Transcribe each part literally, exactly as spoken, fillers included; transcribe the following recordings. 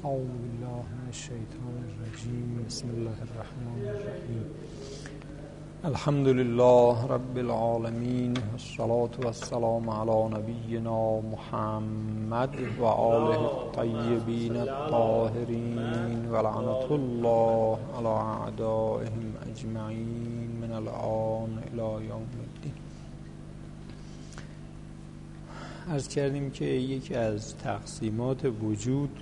اعوذ بالله من الشیطان الرجیم. بسم الله الرحمن الرحیم. الحمد لله رب العالمین والصلاة والسلام علی نبینا محمد و آله الطیبین الطاهرین و لعنة الله علی اعدائهم اجمعین من الآن الی یوم الدین. عرض کردیم که یکی از تقسیمات وجود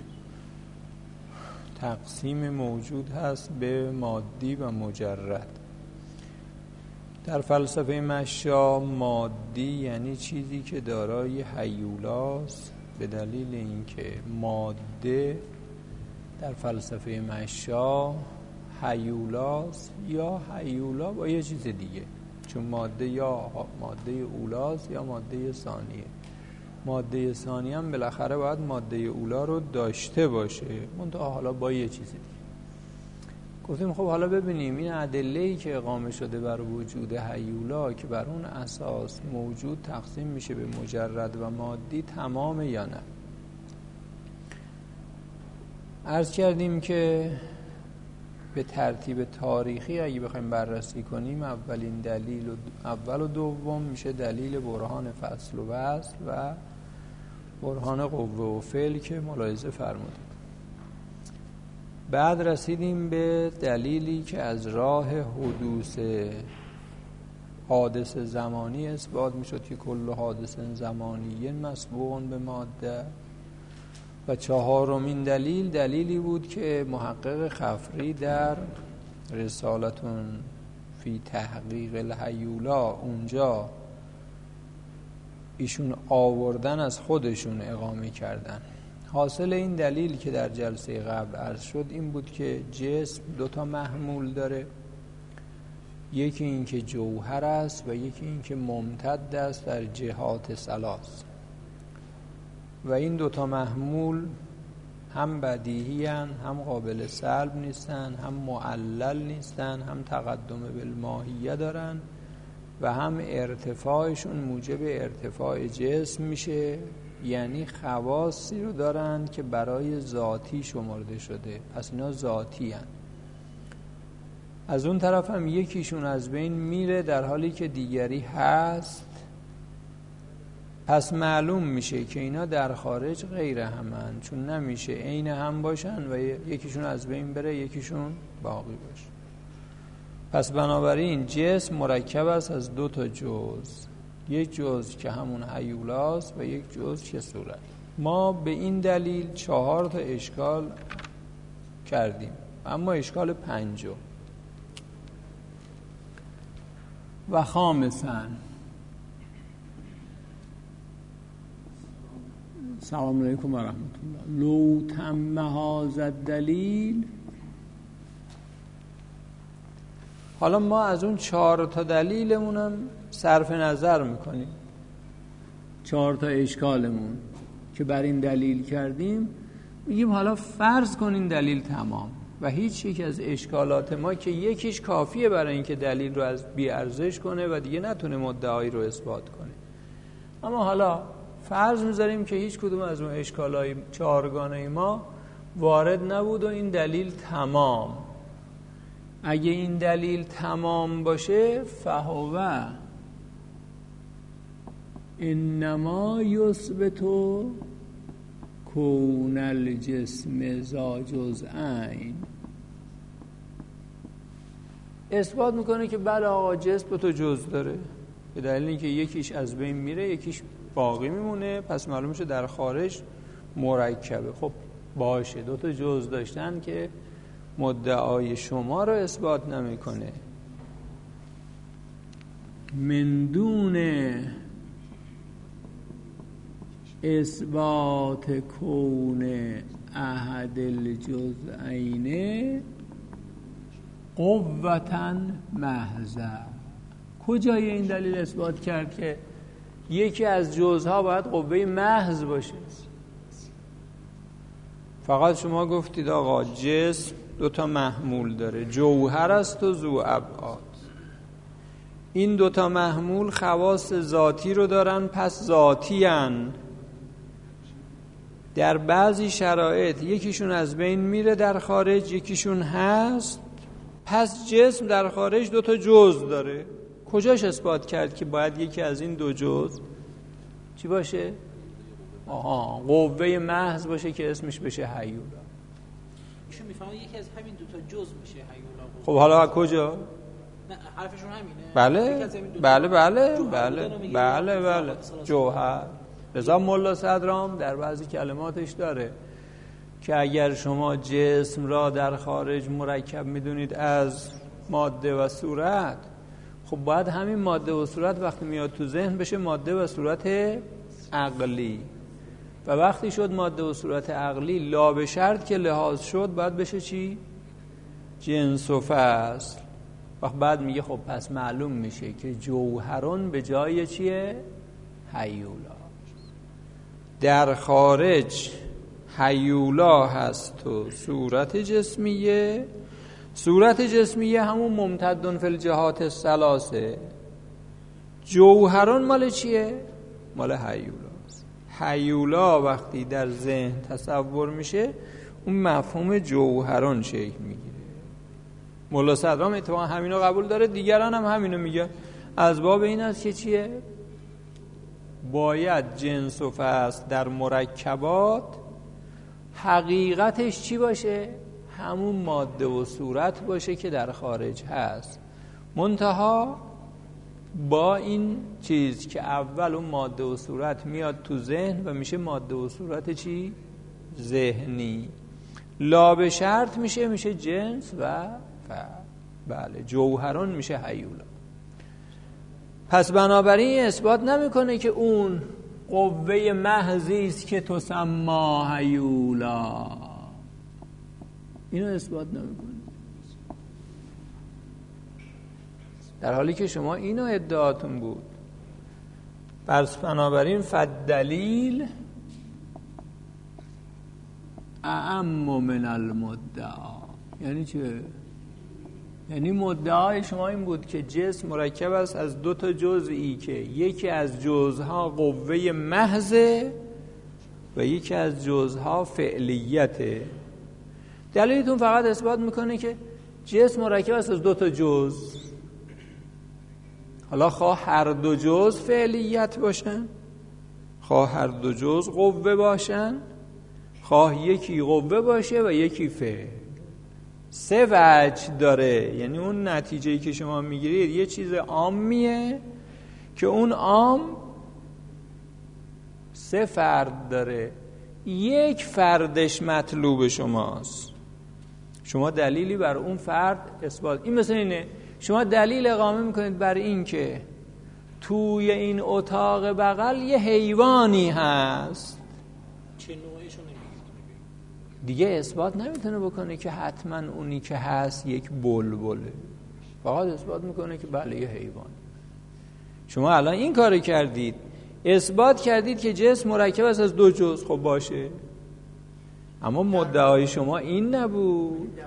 تقسیم موجود هست به مادی و مجرد. در فلسفه مشا مادی یعنی چیزی که دارای هیولاست، به دلیل اینکه ماده در فلسفه مشا هیولاست یا هیولا با یه چیز دیگه، چون ماده یا ماده اولاست یا ماده ثانیه. ماده ثانی هم بالاخره باید ماده اولا رو داشته باشه، منتها حالا با یه چیز دیگه. گفتیم خب حالا ببینیم این ادله‌ای که اقامه شده بر وجود هیولا که بر اون اساس موجود تقسیم میشه به مجرد و مادی تمامه یا نه. عرض کردیم که به ترتیب تاریخی اگه بخوایم بررسی کنیم اولین دلیل و اول و دوم میشه دلیل برهان فصل و وصل و برهان قوه و فعل که ملاحظه فرمودیم. بعد رسیدیم به دلیلی که از راه حدوث حادث زمانی اثبات میشد که کل حادث زمانی مسبوق به ماده. و چهارمین دلیل دلیلی بود که محقق خفری در رسالتون فی تحقیق الهیولا اونجا ایشون آوردن از خودشون اقامه کردن. حاصل این دلیل که در جلسه قبل عرض شد این بود که جسم دوتا محمول داره، یکی این که جوهر است و یکی این که ممتد است در جهات ثلاث. و این دوتا محمول هم بدیهی هن، هم قابل سلب نیستن، هم معلل نیستن، هم تقدم بالماهیه دارن و هم ارتفاعشون موجب ارتفاع جسم میشه، یعنی خواصی رو دارن که برای ذاتی شمرده شده، پس اینا ذاتی هن. از اون طرف هم یکیشون از بین میره در حالی که دیگری هست، پس معلوم میشه که اینا در خارج غیر همن، چون نمیشه عین هم باشن و یکیشون از بین بره یکیشون باقی باشه. پس بنابراین جسم مرکب است از دو تا جزء، یک جزء که همون هیولاست و یک جزء که صورت. ما به این دلیل چهار تا اشکال کردیم، اما اشکال پنجم و خامساً سلام علیکم و رحمت الله. لو تم هذا الدلیل. حالا ما از اون چهار تا دلیلمونم صرف نظر میکنیم، چهار تا اشکالمون که بر این دلیل کردیم میگیم حالا فرض کنین دلیل تمام و هیچ یک از اشکالات ما که یکیش کافیه برای اینکه دلیل رو از بی ارزش کنه و دیگه نتونه مدعایی رو اثبات کنه. اما حالا فرض میذاریم که هیچ کدوم از اون اشکالای چهارگانه ما وارد نبود و این دلیل تمام. اگه این دلیل تمام باشه فهو انما یثبت کون الجسم ذا جزئین، اثبات میکنه که بله آقا جسم دو تا جزء داره، به دلیل اینکه یکیش از بین میره یکیش باقی میمونه، پس معلوم میشه در خارج مرکبه. خب باشه، دو تا جزء داشتن که مدعای شما رو اثبات نمیکنه. من دون اثبات کون احد الجزئین قوة محضه. کجای این دلیل اثبات کرد که یکی از جزها باید قوه محض باشه؟ فقط شما گفتید آقا جسم دوتا محمول داره، جوهر است و ذو ابعاد. این دوتا محمول خواص ذاتی رو دارن، پس ذاتی هن. در بعضی شرایط یکیشون از بین میره در خارج، یکیشون هست. پس جسم در خارج دو تا جزء داره. کجاش اثبات کرد که باید یکی از این دو جزء چی باشه؟ آها، قوه محض باشه که اسمش بشه هیولا. ایشون میفهمه یکی از همین دو تا جزء میشه هیولا. خب حالا کجا؟ نه حرفشون همینه. بله بله بله بله بله بله جوهر. رضا ملا صدرام در بعضی کلماتش داره که اگر شما جسم را در خارج مرکب میدونید از ماده و صورت، خب باید همین ماده و صورت وقتی میاد تو ذهن بشه ماده و صورت عقلی، و وقتی شد ماده و صورت عقلی لا به شرط که لحاظ شد باید بشه چی؟ جنس و فصل. وقت بعد میگه خب پس معلوم میشه که جوهرون به جای چیه؟ هیولا. در خارج هیولا هست و صورت جسمیه. صورت جسمیه همون ممتدن فی الجهات الثلاثه. جوهران مال چیه؟ مال هیولاست. هیولا وقتی در ذهن تصور میشه اون مفهوم جوهران شکل میگیره. مولا صدرام اتفاقا همینو قبول داره، دیگران هم همینو میگن. از باب این است که چیه؟ باید جنس و فصل در مرکبات حقیقتش چی باشه؟ همون ماده و صورت باشه که در خارج هست، منتها با این چیز که اول اون ماده و صورت میاد تو ذهن و میشه ماده و صورت چی؟ ذهنی. لا به شرط میشه میشه جنس و فعل. بله جوهران میشه هیولا. پس بنابراین اثبات نمیکنه که اون قوه محضی است که تسمى هیولا، اینو اثبات نمیکنه، در حالی که شما اینو ادعاتون بود. پس بنابراین فالدلیل اعم من المدعا. یعنی چه؟ یعنی مدعای شما این بود که جسم مرکب است از دو تا جزئی که یکی از جزها قوه محضه و یکی از جزها فعلیته. دلیلتون فقط اثبات میکنه که جسم مرکب است از دو تا جز. حالا خواه هر دو جز فعلیت باشن، خواه هر دو جز قوه باشن، خواه یکی قوه باشه و یکی فعل. سه وجه داره. یعنی اون نتیجه‌ای که شما میگیرید یه چیز عامیه که اون عام سه فرد داره، یک فردش مطلوب شماست. شما دلیلی بر اون فرد اثبات. این مثل اینه شما دلیل اقامه میکنید بر این که توی این اتاق بغل یه حیوانی هست، چه نوعیشو نمیگید دیگه اثبات نمیتونه بکنه که حتما اونی که هست یک بلبله، فقط اثبات میکنه که بله یه حیوان. شما الان این کارو کردید، اثبات کردید که جسم مرکب است از دو جزء. خب باشه، اما مدعای شما این نبود.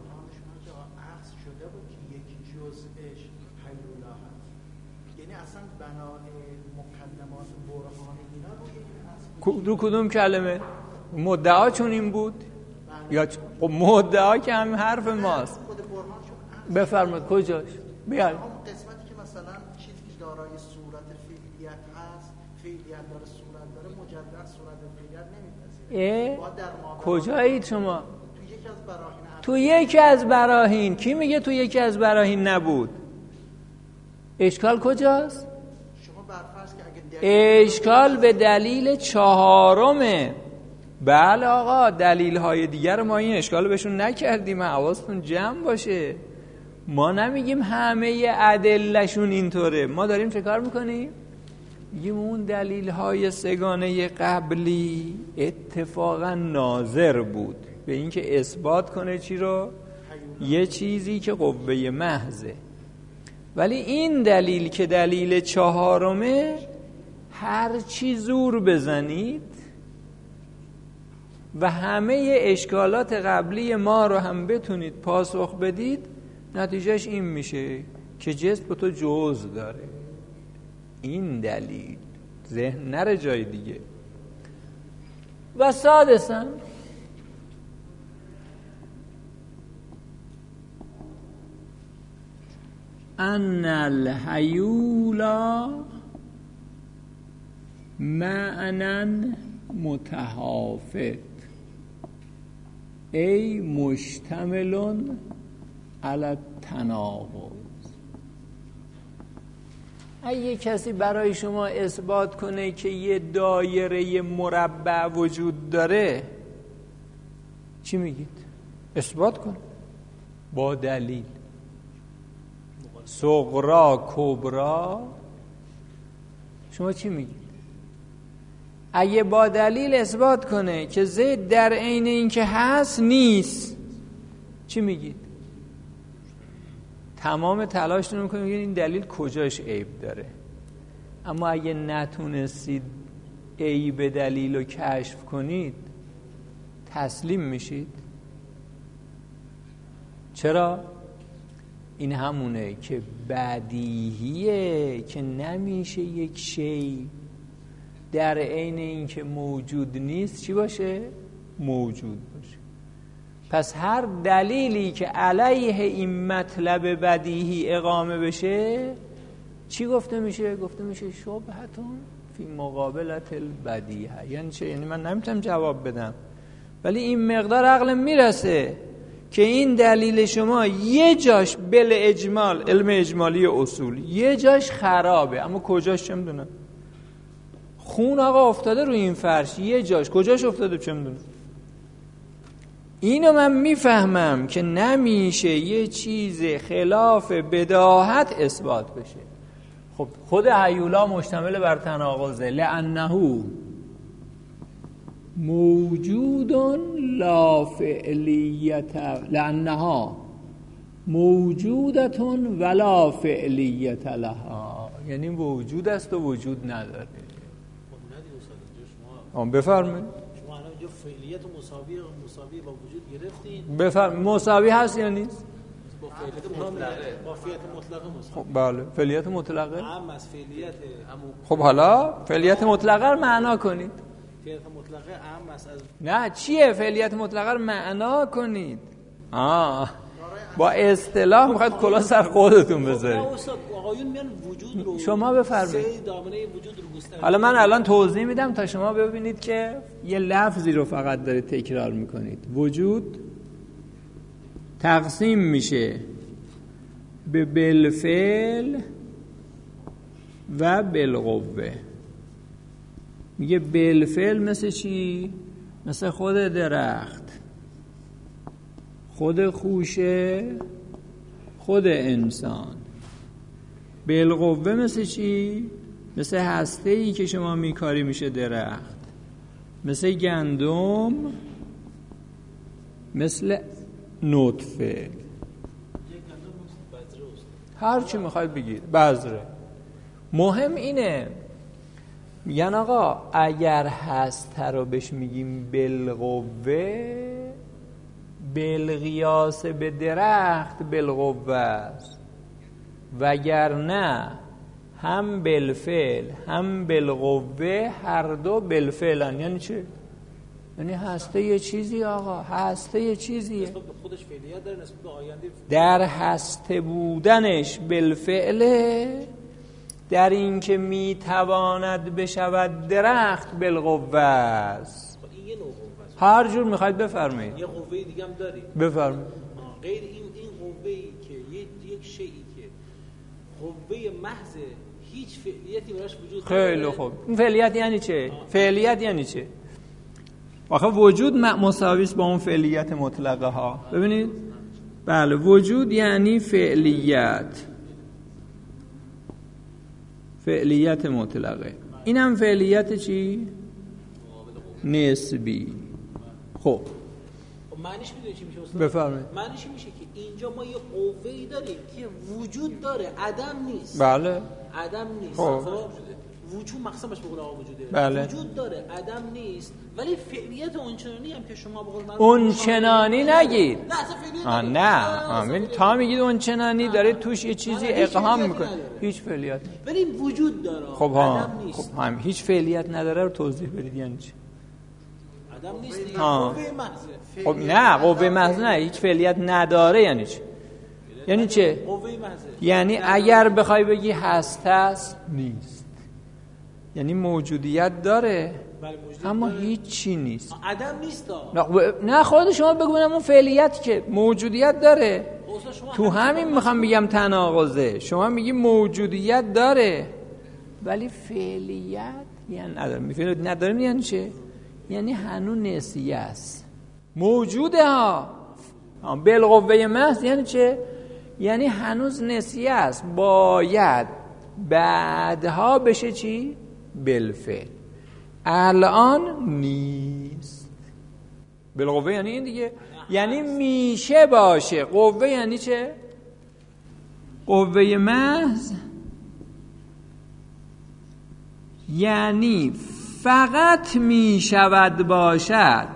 رو کدوم کلمه؟ مدعا چون این بود؟ یا چ... خب مدعا که همین حرف ماست. بفرمایید کجاش؟ بیاید. همون قسمتی که مثلا چیزی که دارای صورت فعلیت هست، فعلیت داره صورت داره، مجرد صورت فعلیت نمیپذیره. کجایید شما؟ تو یکی از براهین. تو یکی از براهین. کی میگه تو یکی از براهین نبود؟ اشکال کجاست؟ اشکال به دلیل چهارمه. بله آقا، دلیل های دیگر ما این اشکال بهشون نکردیم، حواستون جمع باشه. ما نمیگیم همه ادلهشون اینطوره، ما داریم چه کار میکنیم؟ میگیم اون دلیل های سگانه قبلی اتفاقا ناظر بود به اینکه اثبات کنه چی رو؟ یه چیزی که قوه محضه. ولی این دلیل که دلیل چهارمه، هر چی زور بزنید و همه اشکالات قبلی ما رو هم بتونید پاسخ بدید، نتیجهش این میشه که جسم به تو جزء داره. این دلیل ذهن نره جای دیگه. و سادساً ان الحیولا معنا متحافظ ای مشتمل علی التناقض. اگه کسی برای شما اثبات کنه که یه دایره مربع وجود داره، چی میگید؟ اثبات کن با دلیل. صغرا کبرا، شما چی میگید؟ اگه با دلیل اثبات کنه که زید در عین این که هست نیست، چی میگید؟ تمام تلاشتون رو میکنید این دلیل کجاش عیب داره. اما اگه نتونستید عیب دلیل رو کشف کنید، تسلیم میشید. چرا؟ این همونه که بدیهیه که نمیشه یک شی در عین این که موجود نیست چی باشه؟ موجود باشه. پس هر دلیلی که علیه این مطلب بدیهی اقامه بشه چی گفته میشه؟ گفته میشه شبهتون فی مقابلت البدیهه. یعنی چه؟ یعنی من نمیتونم جواب بدم، ولی این مقدار عقلم میرسه که این دلیل شما یه جاش بل اجمال، علم اجمالی اصول، یه جاش خرابه، اما کجاش چه میدونم. خون آقا افتاده روی این فرش، یه جاش کجاش افتاده چه میدونم. اینو من میفهمم که نمیشه یه چیز خلاف بداهت اثبات بشه. خب خود هیولا مشتمل بر تناقضه. لانه موجود لا فعلیت، لانها موجودت ولا فعلیت لها، یعنی موجود است و وجود نداره. آن بفرمایید. شما الان اینجا فعلیت مساوی مساوی با وجود گرفتین. بفرمایید. مساوی هست یا نیست؟ با فعلیت مطلقه. با فعلیت مطلقه مساوی. خب بله، فعلیت مطلقه. عام از فعلیت همون. خب حالا فعلیت مطلقه رو معنا کنید. فعلیت مطلقه عام است از. نه چیه فعلیت مطلقه رو معنا کنید. آه با اصطلاح میخواید کلا سر خودتون بذارید. آقایون میان وجود رو شما بفرمایید. سه دامنه وجود رو گسترده. حالا من الان توضیح میدم تا شما ببینید که یه لفظی رو فقط دارید تکرار میکنید. وجود تقسیم میشه به بالفعل و بالقوه. میگه بالفعل مثل چی؟ مثل خود درخت، خود خوشه، خود انسان. بالقوه مثل چی؟ مثل هسته‌ای که شما میکاری میشه درخت، مثل گندم، مثل نطفه، هر چی میخواید بگید، بذره. مهم اینه میگن آقا اگر هست رو بهش میگیم بالقوه، بالقیاس به درخت بالقوه است، وگرنه هم بالفعل هم بالقوه هر دو بالفعلن. یعنی چه؟ یعنی هسته یه چیزی آقا، هسته یه چیزیه، خودش فعلیت داره نسبت به آینده. در هسته بودنش بالفعله، در این که میتواند بشود درخت بالقوه است. این یه نوع قوه است. هر جور میخواید بفرمایید. یه قوه دیگه هم دارید. بفرمایید. غیر این این قوه‌ای که یک یک شیئی که قوه محض هیچ فعلیتی براش وجود نداره. خیلی خوب. این فعلیت یعنی چه؟ آه. فعلیت یعنی چه؟ آخه وجود مساوی است با اون فعلیت مطلقه ها. ببینید؟ بله، وجود یعنی فعلیت. فعلیت مطلقه. اینم فعلیت چی؟ نسبی. خب معنیش میدونی چی میشه استاد؟ بفرمایید. معنیش میشه که اینجا ما یه قوه‌ای داریم که وجود داره، عدم نیست. بله. عدم نیست. خب وجود مقسمش به قول آقا وجوده. بله. وجود داره، عدم نیست، ولی فعلیت اونچنانی هم که شما به قول من اونچنانی نگید. نه اصلا فعلیت آه نه. آمین. تا میگید اونچنانی داره توش یه چیزی اقهام میکنه. هیچ فعلیت. ولی وجود داره. خب ها. عدم نیست. خب هم هیچ فعلیت نداره رو توضیح بدید یعنی چی؟ عدم نیست دیگه، ها. قوه محضه. خب نه قوه محض نه، هیچ فعلیت نداره. یعنی چی؟ یعنی چه؟ قوه محضه یعنی اگر بخوای بگی هست هست نیست، یعنی موجودیت داره اما هیچ چی نیست. عدم نیست نه خود شما بگو ببینم اون فعلیت که موجودیت داره. تو همین میخوام بگم تناقضه. شما میگی موجودیت داره ولی فعلیت یعنی نداره. میفهمید نداره یعنی چه؟ یعنی هنوز نسیه است، موجوده ها. بالقوه محض یعنی چه؟ یعنی هنوز نسیه است، باید بعدها بشه چی؟ بالفعل. الان نیست. بالقوه یعنی این دیگه، یعنی میشه باشه. قوه یعنی چه؟ قوه محض یعنی فقط میشود باشد.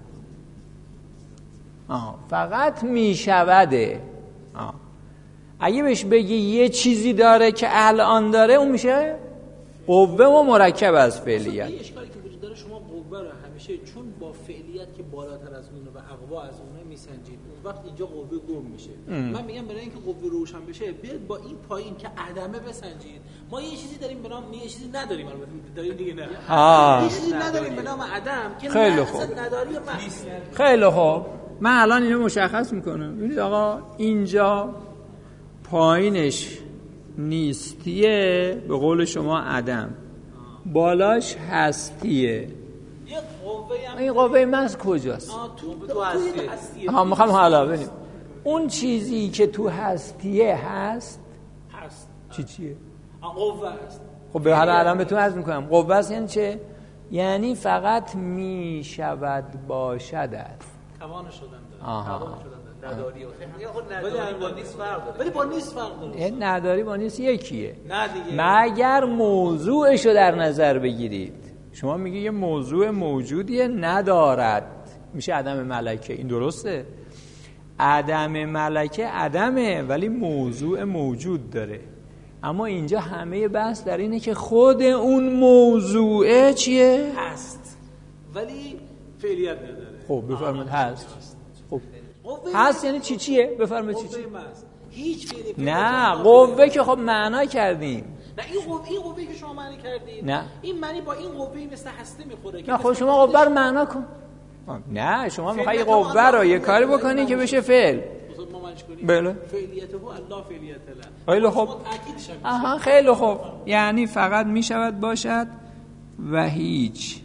آه. فقط میشوده. آه. اگه بهش بگی یه چیزی داره که الان داره، اون میشه قوه و مرکب از فعلیت. یه اشکالی که وجود داره، شما قوه رو همیشه چون با فعلیت که بالاتر از اونه و اقوا از اونه میسنجید، اون وقت اینجا قوه گم میشه. ام. من میگم برای اینکه قوه روشن بشه، بیاد با این پایین که عدمه بسنجید. ما یه چیزی داریم به نام، یه چیزی نداریم، البته داریم دیگه نه. آه. یه چیزی نداریم به نام عدم که خیلی خوب. نداری محض. خیلی خوب. من الان اینو مشخص میکنم. ببینید آقا اینجا پایینش نیستیه، به قول شما عدم، بالاش هستیه. این قوه محض کجاست؟ آه تو تو هستیه. ها میخوام حالا ببینیم اون چیزی که تو هستیه هست هست چی چیه؟ قوه است. خب به حالا الان بهتون عرض میکنم قوه است یعنی چه؟ یعنی فقط میشود باشد است. توان شدن داره. آها. توان شدن داره. نداری ولی با نیست فرق داره. ولی با نیست فرق داره. این نداری با نیست یکیه. نه دیگه. مگر موضوعش رو در نظر بگیرید. شما میگی یه موضوع موجودیه ندارد، میشه عدم ملکه. این درسته؟ عدم ملکه عدمه ولی موضوع موجود داره. اما اینجا همه بحث در اینه که خود اون موضوعه چیه؟ هست ولی فعلیت نداره. خب بفرمایید هست. خب هست یعنی چی چیه؟ بفرمایید چی چیه؟ هیچ فعلی. نه قوه که خب معنا کردیم. نه این قوه این قوه‌ای که شما معنی کردید، نه این معنی با این قوه‌ای مثل هسته میخوره. نه خب شما قوه رو معنا کن. نه شما میخوای قوه رو یه کاری بکنی که بشه فعل. بله. فعلیته الله فعلیت له. خیلی خوب. آها خیلی خوب. یعنی فقط میشود باشد و هیچ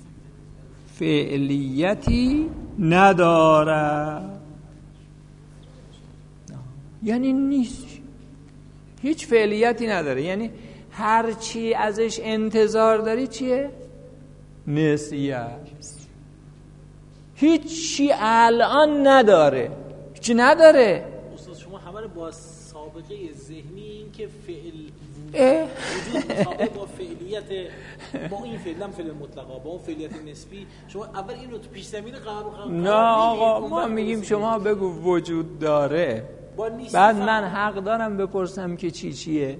فعلیتی ندارد. یعنی نیست، هیچ فعلیتی نداره. یعنی هر چی ازش انتظار داری چیه؟ نسیه است. هیچ چی الان نداره، هیچی نداره. استاد شما همه رو با سابقه ذهنی این که فعل وجود مسابقه با فعلیت با این فعل هم فعل مطلقا با اون فعلیت نسبی، شما اول این رو تو پیش زمین قرار قرار نه آقا ما میگیم شما بگو وجود داره، بعد من حق دارم بپرسم که چی چیه.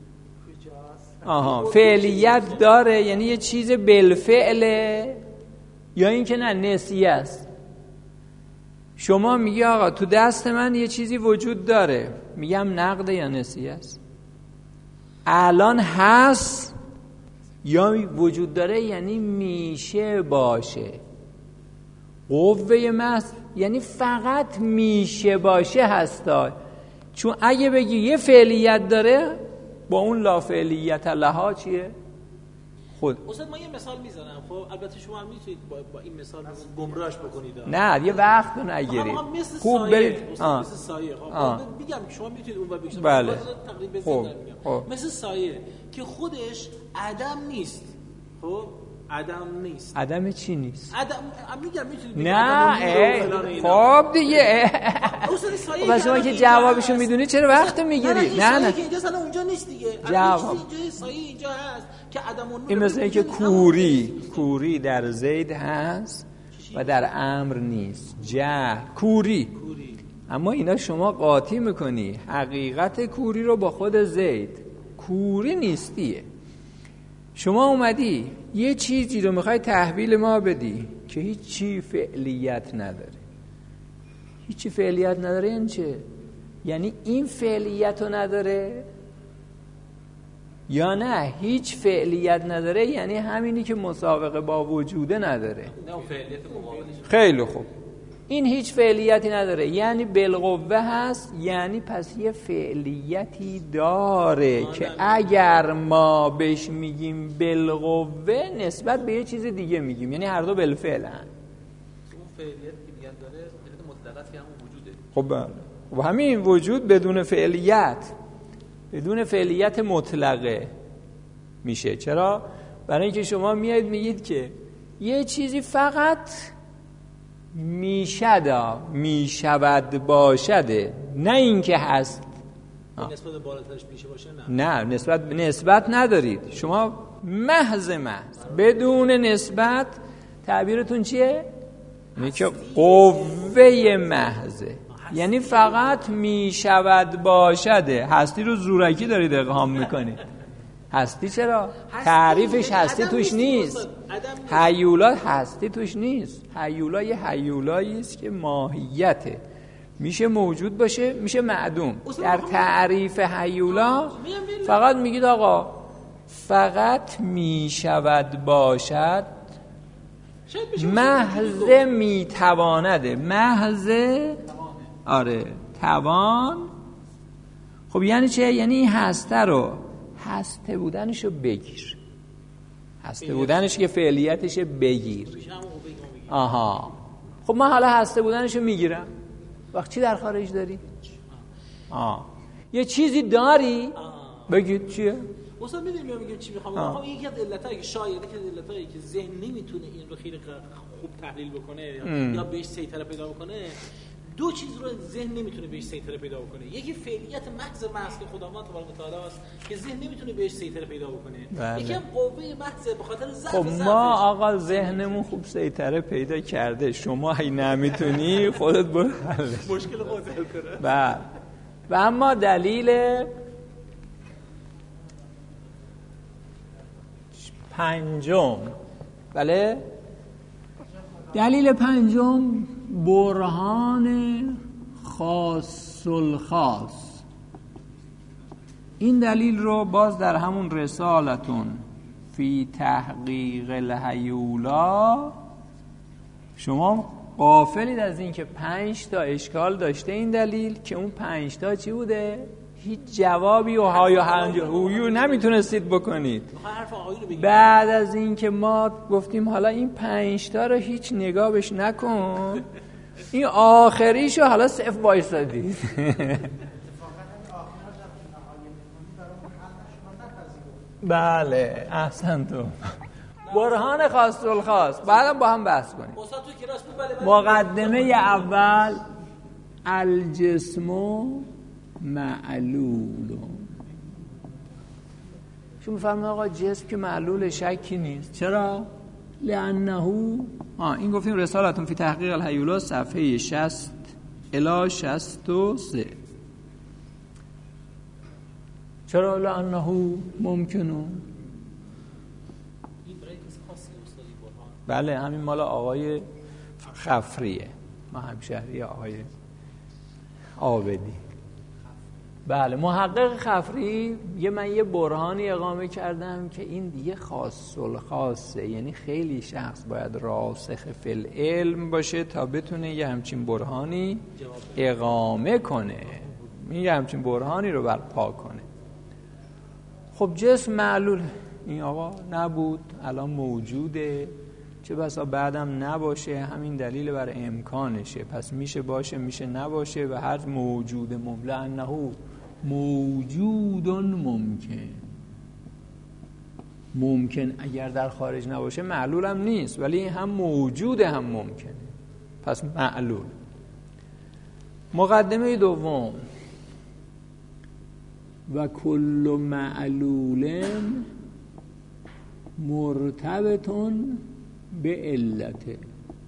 آها فعلیت داره یعنی یه چیز بالفعله یا این که نه نسیه است. شما میگی آقا تو دست من یه چیزی وجود داره، میگم نقده یا نسیه است. الان هست یا وجود داره یعنی میشه باشه. قوه محض یعنی فقط میشه باشه هستا. چون اگه بگی یه فعلیت داره با اون لا فعلیت لها چیه؟ خود استاد ما یه مثال میزنم. خب البته شما هم میتونید با, با این مثال گمراهش بکنید. نه یه وقت نگیرید. خوب برید. مثل سایه. خب میگم شما میتونید اون بگید. بله. تقریبا خب. خب. مثل سایه که خودش عدم نیست. خب عدم نیست. عدم چی نیست؟ عدم میگم میتونید نه خب دیگه و شما که جوابشو میدونی چرا وقت میگیری؟ نه نه اینجا اصلا اونجا نیست دیگه. جواب اینجا سایه اینجا هست که عدم اون این مثل اینکه کوری کوری در زید هست و در امر نیست. جه کوری اما اینا شما قاطی میکنی حقیقت کوری رو با خود زید. کوری نیستیه. شما اومدی یه چیزی رو میخوای تحویل ما بدی که هیچی فعلیت نداره. هیچی فعلیت نداره یعنی چه؟ یعنی این فعلیت رو نداره یا نه هیچ فعلیت نداره یعنی همینی که مسابقه با وجوده نداره. نه فعلیت مقابلش. خیلی خوب. این هیچ فعلیتی نداره یعنی بالقوه هست، یعنی پس یه فعلیتی داره که اگر ما بهش میگیم بالقوه نسبت به یه چیز دیگه میگیم، یعنی هر دو بالفعل هن. اون فعلیت که میگن داره فعلیت مطلقه که همون وجوده. خب بله. خب همین وجود بدون فعلیت بدون فعلیت مطلقه میشه. چرا؟ برای اینکه شما میایید میگید که یه چیزی فقط میشد میشود باشده، نه اینکه هست. نسبت بالاترش میشه باشه نه. نه نسبت نسبت ندارید شما، محض محض بدون نسبت. تعبیرتون چیه؟ اینه که قوه محضه، یعنی فقط میشود باشده. هستی رو زورکی دارید اقهام میکنید. هستی چرا؟ تعریفش هستی توش نیست. هیولا هستی توش نیست. هیولا یه هیولایی است که ماهیته، میشه موجود باشه میشه معدوم. در تعریف هیولا فقط میگید آقا فقط میشود باشد، محض میتوانده، محض آره توان. خب یعنی چه؟ یعنی این هسته رو هسته بودنشو بگیر، هسته بودنش که فعلیتش بگیر. آها خب من حالا هسته بودنشو میگیرم، وقت چی در خارج داری؟ آه یه چیزی داری؟ بگید چیه؟ اصلا میدونی یا میگم چی میخوام؟ میخوام یکی از علتایی که شاید یکی از علتایی که ذهن نمیتونه این رو خیلی خوب تحلیل بکنه یا بهش سیطره پیدا بکنه، دو چیز رو ذهن نمیتونه بهش سیطره پیدا بکنه. یکی فعلیت محض محض که خداوند تبارک و تعالی است که ذهن نمیتونه بهش سیطره پیدا بکنه. بله. یکی هم قوه محض به خاطر ضعف. خب ما آقا ذهنمون خوب سیطره پیدا کرده، شما هی نمیتونی خودت برو حلش. مشکل خودت حل کنه. بله. و اما دلیل پنجم، بله دلیل پنجم برهان خاص الخاص. این دلیل رو باز در همون رسالتون فی تحقیق الهیولا شما غافلید از این که پنج تا اشکال داشته این دلیل، که اون پنج تا چی بوده؟ هیچ جوابی و های و هویو نمیتونستید بکنید. بعد از این که ما گفتیم حالا این پنج تا رو هیچ نگاه بهش نکن، این آخریشو حالا صفر وایسادید. بله احسن تو برهان خاص الخاص بعدم با هم بحث کنیم. مقدمه اول الجسم معلول. شو میفهمه آقا جسم که معلول شکی نیست. چرا؟ لانه آه این گفتیم رسالتون فی تحقیق الهیولا صفحه شصت الی شصت و سه. چرا؟ لانه ممکنه. بله همین مال آقای خفریه، ما همشهری آقای عابدی. بله محقق خفری یه من یه برهانی اقامه کردم که این دیگه خاص الخاصه، یعنی خیلی شخص باید راسخ فی العلم باشه تا بتونه یه همچین برهانی اقامه کنه، یه همچین برهانی رو برپا کنه. خب جسم معلول این آقا نبود الان موجوده، چه بسا بعدم نباشه، همین دلیل بر امکانشه، پس میشه باشه میشه نباشه و هر موجود مملع انه موجود ممکن. ممکن اگر در خارج نباشه معلول هم نیست، ولی هم موجود هم ممکنه، پس معلول. مقدمه دوم و کل معلول مرتبطون به علته.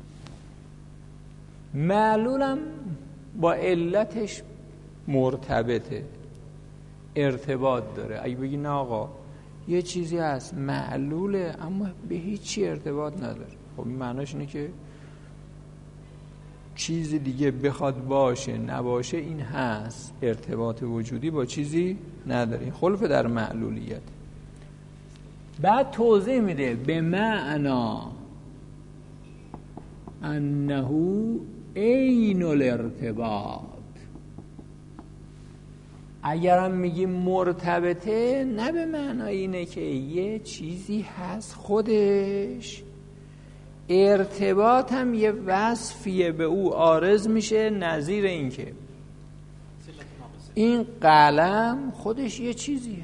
معلولم با علتش مرتبطه، ارتباط داره. اگه بگی نه آقا یه چیزی هست معلوله اما به هیچی ارتباط نداره، خب این معناش اینه که چیزی دیگه بخواد باشه نباشه این هست، ارتباط وجودی با چیزی نداره، خلف در معلولیت. بعد توضیح میده به معنا انه عین الارتباط. اگرم میگیم مرتبطه، نه به معنای اینه که یه چیزی هست خودش، ارتباط هم یه وصفیه به او عارض میشه، نظیر این که این قلم خودش یه چیزیه،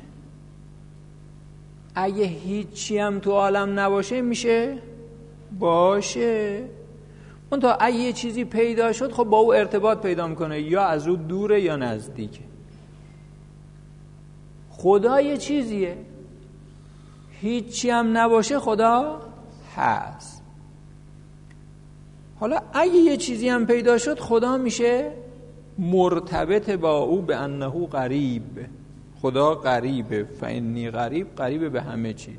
اگه هیچی هم تو عالم نباشه میشه باشه. اون تا اگه یه چیزی پیدا شد خب با او ارتباط پیدا میکنه، یا از او دوره یا نزدیکه. خدا یه چیزیه، هیچی هم نباشه خدا هست. حالا اگه یه چیزی هم پیدا شد خدا میشه مرتبط با او به انه قریب. خدا قریبه، فانی قریب، قریبه به همه چیز.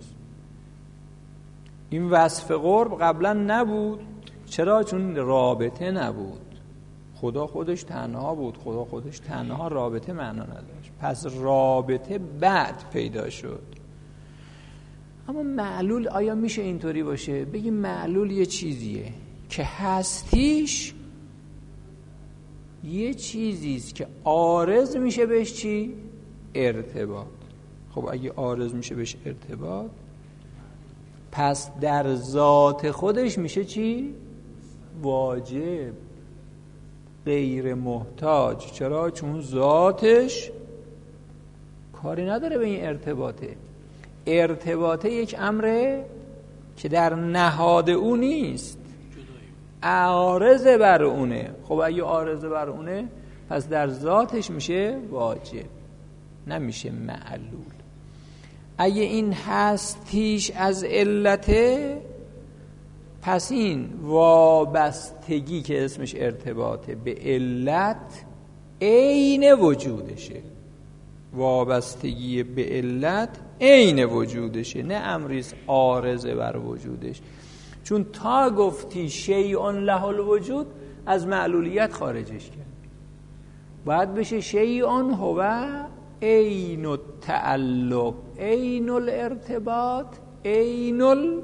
این وصف قرب قبلا نبود. چرا؟ چون رابطه نبود. خدا خودش تنها بود، خدا خودش تنها، رابطه معنا نداشت. پس رابطه بعد پیدا شد. اما معلول آیا میشه اینطوری باشه؟ بگیم معلول یه چیزیه که هستیش یه چیزیست که عارض میشه بهش چی؟ ارتباط. خب اگه عارض میشه بهش ارتباط، پس در ذات خودش میشه چی؟ واجب، غیر محتاج. چرا؟ چون ذاتش کاری نداره به این ارتباطه. ارتباطه یک امره که در نهاد او نیست، عارض بر اونه. خب اگه عارض بر اونه پس در ذاتش میشه واجب، نمیشه معلول. اگه این هستیش از علته، پس این وابستگی که اسمش ارتباطه به علت عین وجودشه. وابستگی به علت عین وجودشه، نه امریست عارضه بر وجودش. چون تا گفتی شیء له الوجود از معلولیت خارجش کرد، باید بشه شیء هو عین التعلق، عین الارتباط، عین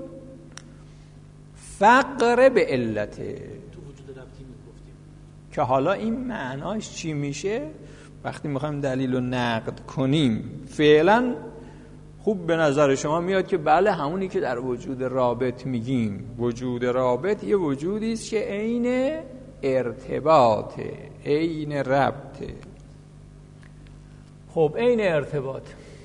الفقر به علته. تو وجود ربطی میگفتیم که حالا این معناش چی میشه وقتی میخوایم دلیل رو نقد کنیم. فعلا خوب به نظر شما میاد که بله، همونی که در وجود رابط میگیم، وجود رابط یه وجودی است که عین ارتباطه، عین ربطه. خب عین ارتباط،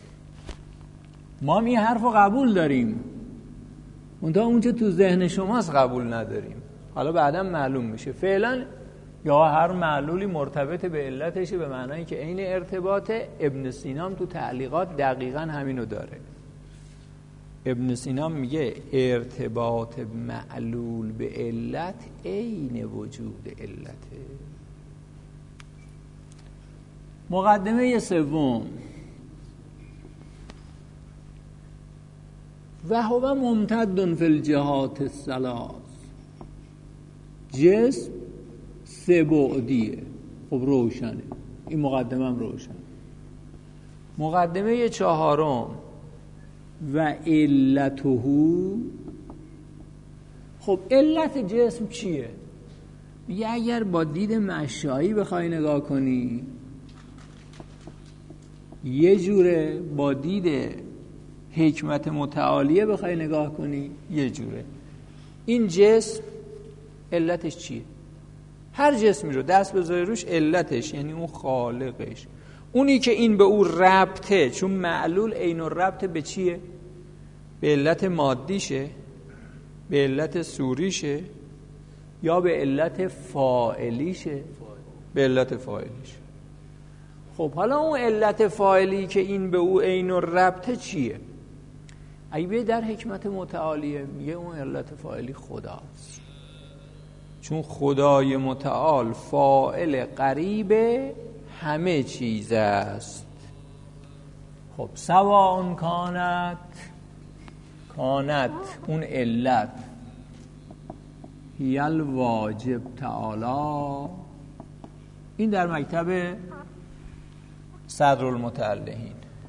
ما هم این حرف رو قبول داریم، منتها اون چه تو ذهن شماست قبول نداریم. حالا بعدا معلوم میشه. فعلا یا هر معلولی مرتبط به علتشه به معنایی که عین ارتباطه. ابن سینا تو تعلیقات دقیقاً همینو داره. ابن سینا میگه ارتباط معلول به علت عین وجود علته. مقدمه سوم، و هو ممتد فی الجهات الثلاث. جسم سه بعدیه. خب روشنه، این مقدمه هم روشن. مقدمه چهارم، و علته. خب علت جسم چیه؟ میگه اگر با دید مشایی بخوای نگاه کنی یه جوره، با دید حکمت متعالیه بخوای نگاه کنی یه جوره. این جسم علتش چیه؟ هر جسمی رو دست بذاری روش، علتش یعنی اون خالقش، اونی که این به او ربطه. چون معلول عین الربط به چیه؟ به علت مادیشه، به علت صوریشه، یا به علت فاعلیشه؟ به علت فاعلیشه. خب حالا اون علت فاعلی که این به او عین الربطه چیه؟ اگه بیه در حکمت متعالیه میگه اون علت فاعلی خداست. چون خدای متعال فاعل قریب همه چیز است. خب سواء کانت، کانت اون علت هیل واجب تعالی. این در مکتب صدرالمتعلهین.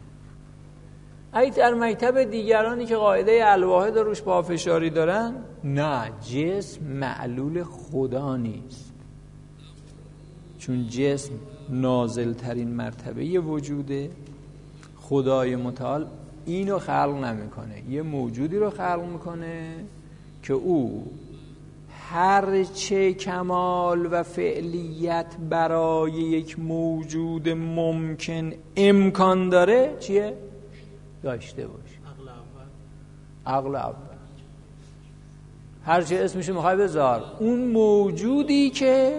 ای در مکتب دیگرانی که قاعده الواحد روش پافشاری دارن، نه، جسم معلول خدا نیست، چون جسم نازل ترین مرتبه وجوده. خدای متعال اینو خلق نمیکنه، یه موجودی رو خلق میکنه که او هر چه کمال و فعلیت برای یک موجود ممکن امکان داره چیه؟ داشته باشه. عقل اول. عقل اول. هر چه اسمشو میخوای بذار، اون موجودی که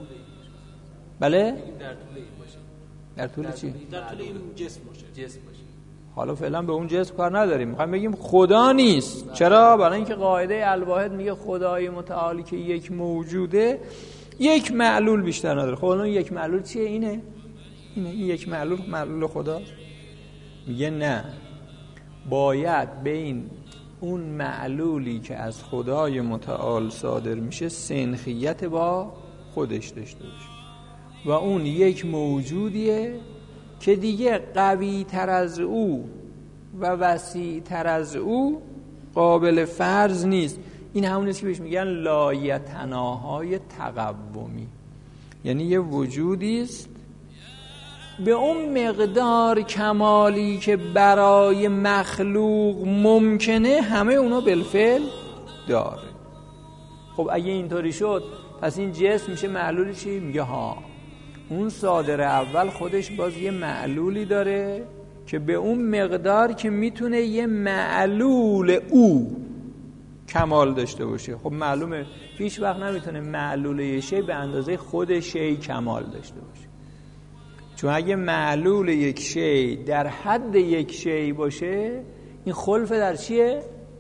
بله در طول این باشه. در طول چی؟ در طول این جسم باشه. جسم باشه. حالا فعلا به اون جسم کار نداریم، میخوایم بگیم خدا نیست. چرا؟ برای اینکه قاعده الواحد میگه خدای متعالی که یک موجوده یک معلول بیشتر نداره. خب اون یک معلول چیه؟ اینه اینه این یک معلول معلول خدا. میگه نه، باید بین اون معلولی که از خدای متعال صادر میشه سنخیت با خودش داشته باشه و اون یک موجودیه که دیگه قوی تر از او و وسیع تر از او قابل فرض نیست. این همونیست که بهش میگن لایتناهای تقومی، یعنی یه وجودیست به اون مقدار کمالی که برای مخلوق ممکنه همه اونا بالفعل داره. خب اگه اینطوری شد پس این جسم میشه معلولی چی؟ میگه ها، اون صادر اول خودش باز یه معلولی داره که به اون مقدار که میتونه یه معلول او کمال داشته باشه. خب معلومه هیچ وقت نمیتونه معلول یه شی به اندازه خود شی کمال داشته باشه، چون اگه معلول یک شی در حد یک شی باشه این خلف در چیه؟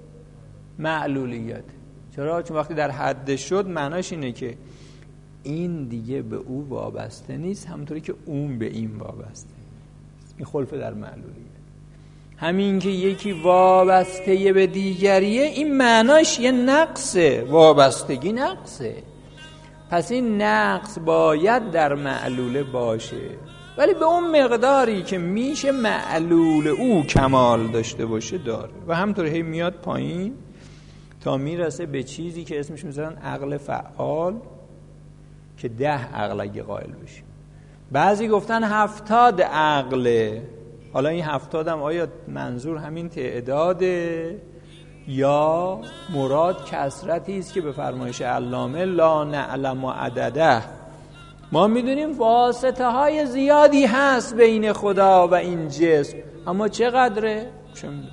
معلولیت. چرا؟ چون وقتی در حد شد معناش اینه که این دیگه به او وابسته نیست همونطوری که اون به این وابسته. این خلف در معلولیت. همین که یکی وابسته به دیگریه این معناش یه نقصه، وابستگی نقصه. پس این نقص باید در معلوله باشه، ولی به اون مقداری که میشه معلول او کمال داشته باشه داره و همطور هی میاد پایین تا میرسه به چیزی که اسمش میذارن عقل فعال که ده عقل اگه قائل بشه. بعضی گفتن هفتاد عقله. حالا این هفتاد هم آیا منظور همین تعداده یا مراد کثرتی است که به فرمایش علامه لا نعلم عدده، ما میدونیم واسطه های زیادی هست بین خدا و این جسم، اما چقدره؟ چه میدونم.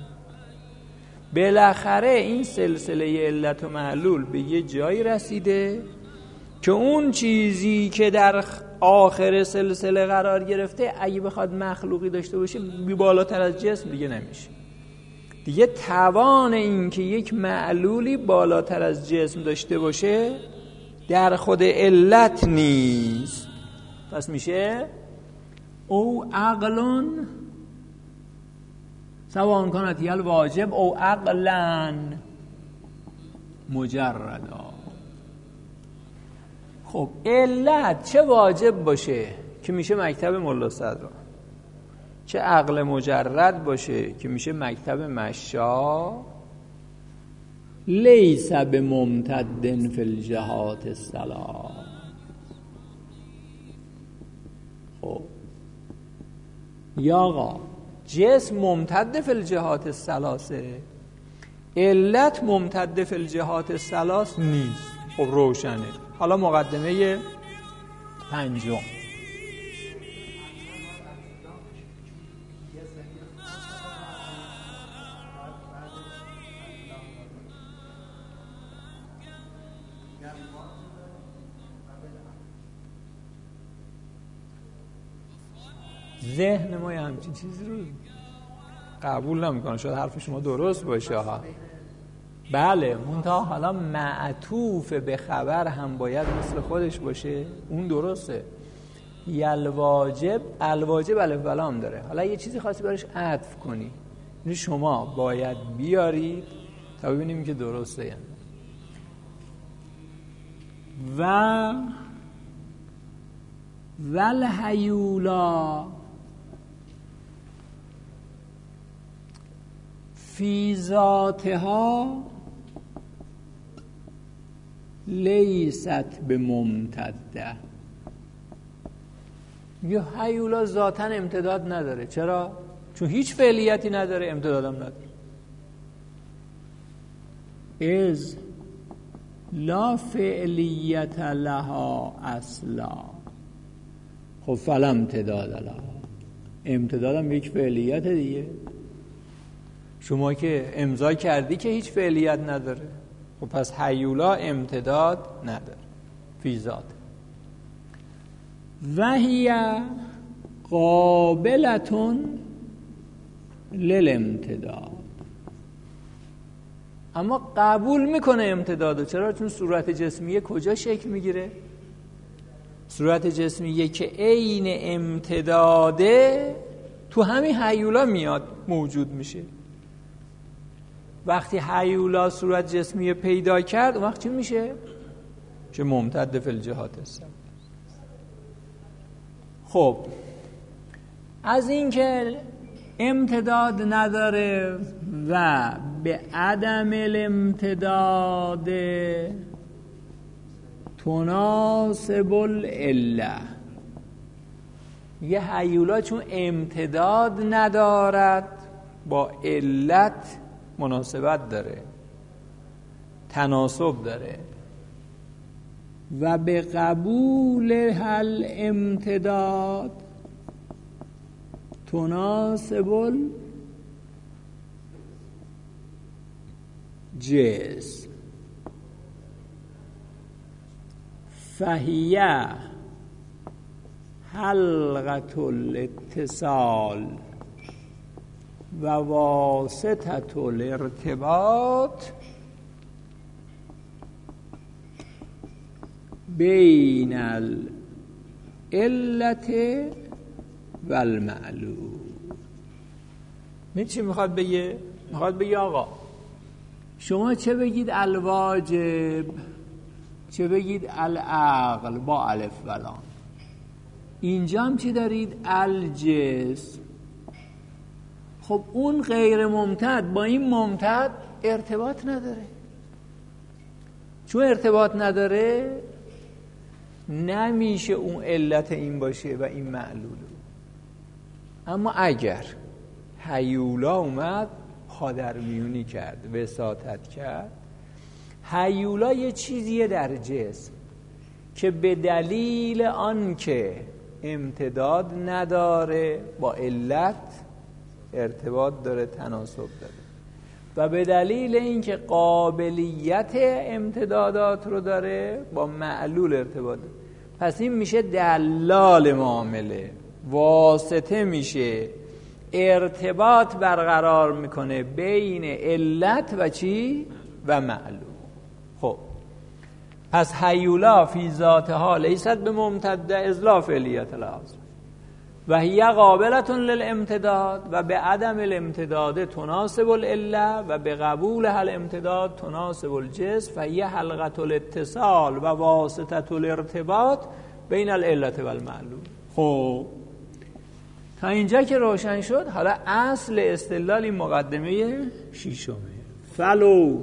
بالاخره این سلسله علت و معلول به یه جایی رسیده که اون چیزی که در آخر سلسله قرار گرفته اگه بخواد مخلوقی داشته باشه بی بالاتر از جسم دیگه نمیشه. دیگه توان این که یک معلولی بالاتر از جسم داشته باشه در خود علت نیست. پس میشه او عقلن سواء کانت هی الواجب او عقلا مجردا. خب علت چه واجب باشه که میشه مکتب ملا صدرا، چه عقل مجرد باشه که میشه مکتب مشا، لیس بممتد فی الجهات الثلاث. خب یا آقا جسم ممتد فی الجهات الثلاثه، علت ممتد فی الجهات الثلاث نیست. خب روشنه. حالا مقدمه پنجم. ذهن ما همچین چیزی رو قبول نمیکنه. شاید حرف شما درست باشه ها، بله، منتها حالا معطوف به خبر هم باید مثل خودش باشه. اون درسته. یلواجب الواجب الف و لام داره، حالا یه چیزی خاصی براش عطف کنی، یعنی شما باید بیارید تا ببینیم که درسته. یعنی و والهیولا فی ذاتها لیست بممتده. یه هیولا ذاتاً امتداد نداره. چرا؟ چون هیچ فعلیتی نداره، امتدادم نداره. از لا فعلیت لها اصلا. خب فلا امتداد لها، امتدادم یک فعلیت دیگه. شما که امضا کردی که هیچ فعلیت نداره، خب پس هیولا امتداد نداره فی ذات. و هی قابلتون للامتداد، اما قبول میکنه امتدادو. چرا؟ چون صورت جسمیه کجا شکل میگیره؟ صورت جسمیه که عین امتداده تو همین هیولا میاد موجود میشه. وقتی هیولا صورت جسمیه پیدا کرد، اون وقت چی میشه؟ چه ممتد فی الجهات است. خب از این که امتداد نداره و به عدم الامتداد تناسب العله، یه هیولا چون امتداد ندارد با علت مناسبت داره، تناسب داره. و به قبول هل امتداد تناسب الجسم فهیه حلقة الاتصال و واسطة الارتباط بین العلت و المعلول. می چی میخواد بگه؟ میخواد بگه آقا شما چه بگید الواجب، چه بگید العقل با الف و لام، اینجا هم چی دارید؟ الجسم. خب اون غیر ممتد با این ممتد ارتباط نداره. چون ارتباط نداره نمیشه اون علت این باشه و این معلول. اما اگر هیولا اومد پادرمیونی کرد، وساطت کرد، هیولا یه چیزیه در جسم که به دلیل آن که امتداد نداره با علت ارتباط داره، تناسب داره، و به دلیل اینکه قابلیت امتدادات رو داره با معلول ارتباط داره. پس این میشه دلال معامله، واسطه میشه، ارتباط برقرار میکنه بین علت و چی؟ و معلول. خب پس هیولا فی ذاتها لیست بممتده از لا فعلیت لازم و هی قابلتون للامتداد و به عدم الامتداد تناسب العله و به قبول هل امتداد تناسب الجسم و هی حلقة الاتصال و واسطة الارتباط بین العلت و المعلول. خب تا اینجا که روشن شد، حالا اصل استدلال این مقدمه شیشمه. فلو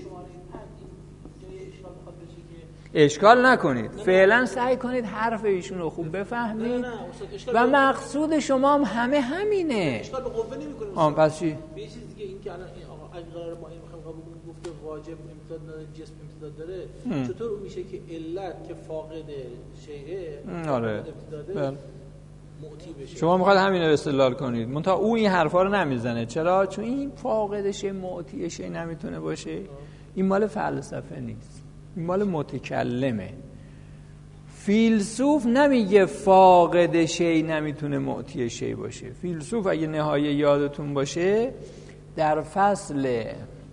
اشکال نکنید، فعلا سعی کنید حرف ایشون رو خوب بفهمید. نه نه و مقصود شما هم همه همینه. اشکال به قوه نمی‌کنه. آم پس چی؟ یه چیز دیگه این که الان اگه قرار ما این می‌خوایم قبول کنیم گفته واجب امتداد نداره، جسم امتداد داره، ام. چطور اون میشه که علت که فاقد شیء آره امتداده معطی بشه؟ شما می‌خواید همین رو استدلال کنید. منتها او این حرفا رو نمیزنه. چرا؟ چون این فاقد شیء معطی شیء نمیتونه باشه. آه. این مال فلسفه نیست، این مال متکلمه. فیلسوف نمیگه فاقد شی نمیتونه معطی شی باشه. فیلسوف اگه نهایه یادتون باشه در فصل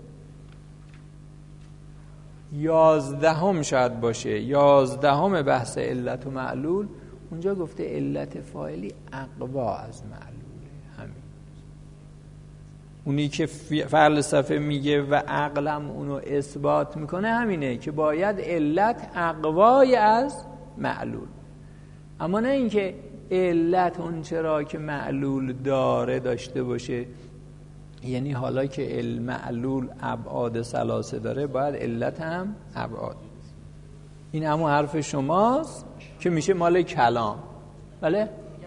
یازدهم شاید باشه، یازدهم بحث علت و معلول، اونجا گفته علت فاعلی اقوا از معلوله. همین اونی که فلسفه میگه و عقلم اونو اثبات میکنه همینه که باید علت اقوای از معلول، اما نه اینکه علت اون چرا که معلول داره داشته باشه. یعنی حالا که المعلول ابعاد ثلاثه داره باید علت هم ابعاد. این همون حرف شماست که میشه مال کلام. بله؟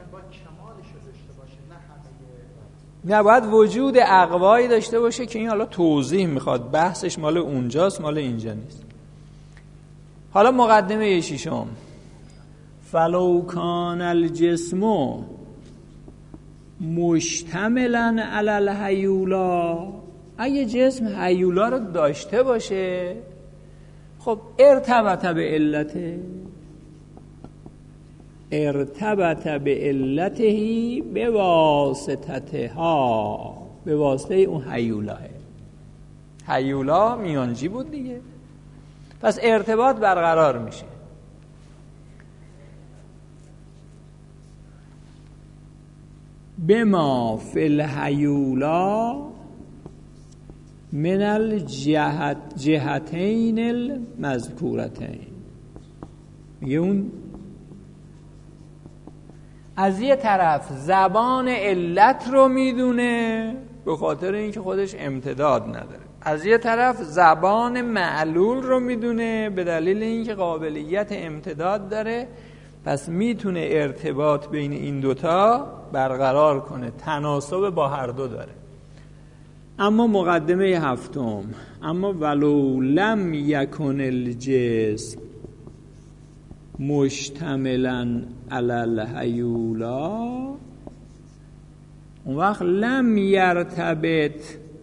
نه باید وجود اقوایی داشته باشه که این حالا توضیح میخواد، بحثش مال اونجاست، مال اینجا نیست. حالا مقدمه ششم، فلو کان الجسم مشتملا علی الهیولا، اگه جسم هیولا رو داشته باشه خب ارتبط به علته، ارتبط به علته به واسطتها، به واسطه اون هیولاه. هیولا میانجی بود دیگه، پس ارتباط برقرار میشه. بما فی الهیولا من الجهت جهتین المذکورتین، میگه اون از یه طرف زبان علت رو میدونه به خاطر اینکه خودش امتداد نداره، از یه طرف زبان معلول رو میدونه به دلیل اینکه قابلیت امتداد داره، پس میتونه ارتباط بین این دوتا برقرار کنه، تناسب با هر دو داره. اما مقدمه هفتم، اما ولو لم یکن الجسم مشتملا علی الهیولا، اون وقت لم یرتبط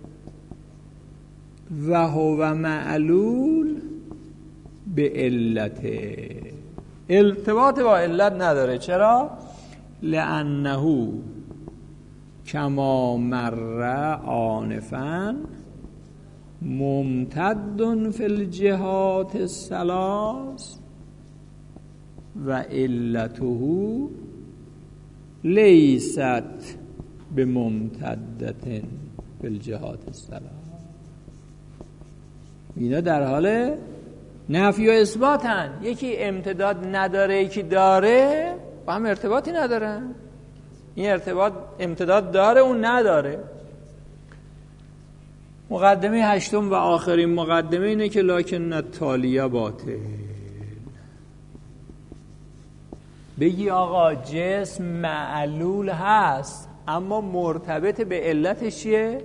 و هو معلول به علته، ارتباط با علت نداره. چرا؟ لانه کما مر آنفا ممتد فی الجهات الثلاث و علته لیست بممتدت فی الجهات الثلاث. اینا در حال نفی و اثباتن، یکی امتداد نداره یکی داره، با هم ارتباطی ندارن. این ارتباط امتداد داره اون نداره. مقدمه هشتم و آخرین مقدمه اینه که لکن التالیه باطل. بگی آقا جسم معلول هست اما مرتبط به علتش چیه؟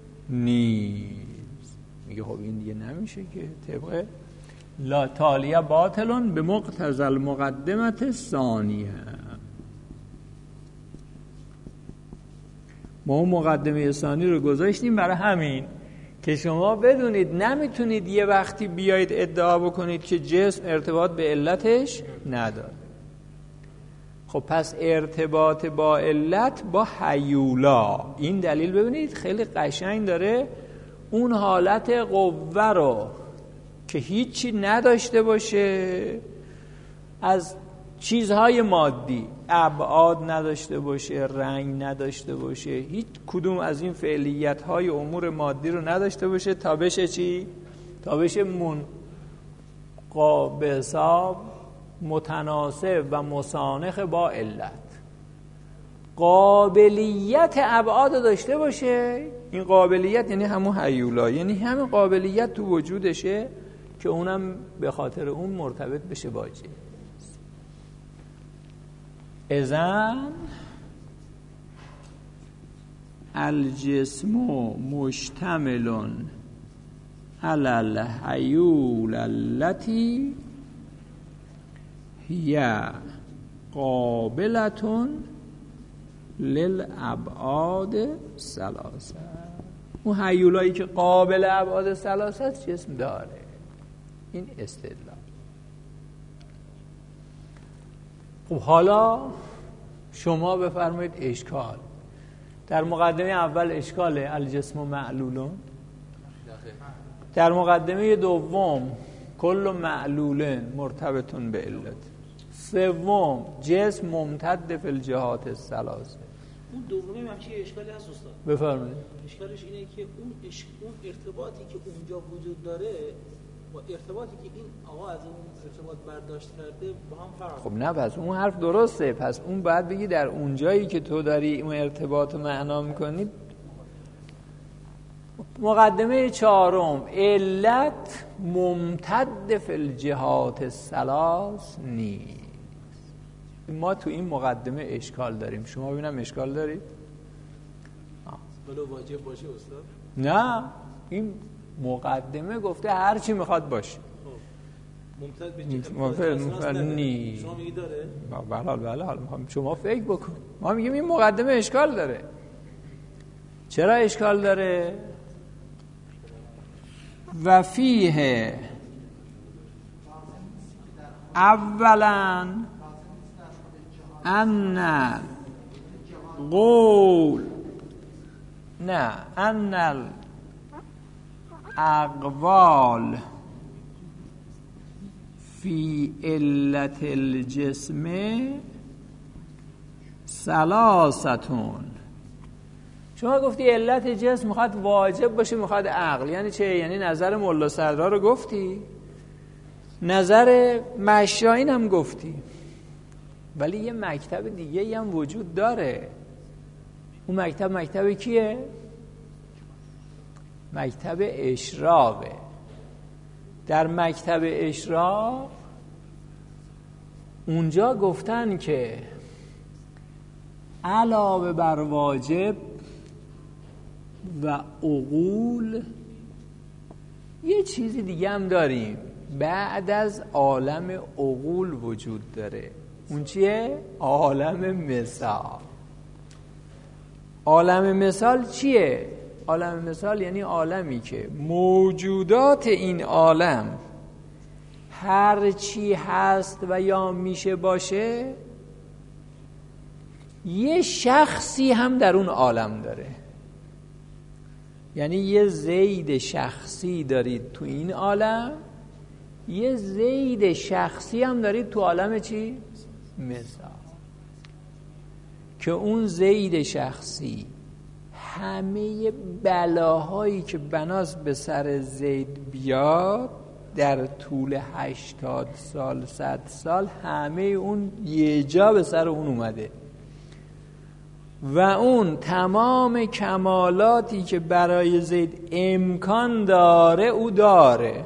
نیست. میگه خب این دیگه نمیشه که طبقه لا تالیه باطلون به مقتضی المقدمت ثانیه. ما اون مقدمه ثانی رو گذاشتیم برای همین که شما بدونید نمیتونید یه وقتی بیایید ادعا بکنید که جسم ارتباط به علتش نداره. خب پس ارتباط با علت با هیولا، این دلیل ببینید خیلی قشنگ داره اون حالت قوه رو که هیچی نداشته باشه، از چیزهای مادی ابعاد نداشته باشه، رنگ نداشته باشه، هیچ کدوم از این فعلیت‌های امور مادی رو نداشته باشه تا بشه چی؟ تا بشه منقابل حساب متناسب و مسانخ با علت. قابلیت ابعاد داشته باشه، این قابلیت یعنی همون هیولا، یعنی همین قابلیت تو وجودشه که اونم به خاطر اون مرتبط بشه با جسم. اذن الجسم مشتمل علی الهیول التي هي قابلة للابعاد ثلاثه. اون هیولایی که قابل ابعاد ثلاثه است جسم داره. این استدلال. خب حالا شما بفرمایید اشکال. در مقدمه اول اشکال الجسم معلولون، در مقدمه دوم کل معلول مرتبط به علت، سوم جسم ممتد فی الجهات الثلاثه، اون دومی هم چه اشکالی هست استاد؟ بفرمایید. اشکالش اینه که اون اش... اون ارتباطی که اونجا وجود داره با ارتباطی که این آقا از اون ارتباط برداشت کرده با هم فرق. خب نه، پس اون حرف درسته. پس اون باید بگی در اونجایی که تو داری اون ارتباط رو معنا می‌کنی. مقدمه چهارم، علت ممتد فی الجهات الثلاث نیست. ما تو این مقدمه اشکال داریم. شما ببینم اشکال دارید؟ ولو واجب باشه استاد؟ نه، این مقدمه گفته هر چی میخواد باشه. ممتد به جهات ممتد نیست. شما میگی داره؟ بله بله، حالا میخوام شما فکر بکن. ما میگیم این مقدمه اشکال داره. چرا اشکال داره؟ و فیه اولا ان قول نه ان الاقوال فی علت الجسم ثلاثتون. شما گفتی علت جسم میخواد واجب باشه، میخواد عقل. یعنی چه؟ یعنی نظر ملا صدرا رو گفتی، نظر مشایین هم گفتی، ولی یه مکتب دیگه هم وجود داره. اون مکتب مکتب کیه؟ مکتب اشراقه. در مکتب اشراق اونجا گفتن که علاوه بر واجب و عقول یه چیزی دیگه هم داریم بعد از عالم عقول وجود داره. اون چیه؟ عالم مثال. عالم مثال چیه؟ عالم مثال یعنی عالمی که موجودات این عالم هر چی هست و یا میشه باشه یه شخصی هم در اون عالم داره. یعنی یه زید شخصی دارید تو این عالم، یه زید شخصی هم دارید تو عالم چی؟ مثال. که اون زید شخصی همه بلاهایی که بناست به سر زید بیاد در طول هشتاد سال صد سال همه اون یه جا به سر اون اومده و اون تمام کمالاتی که برای زید امکان داره او داره.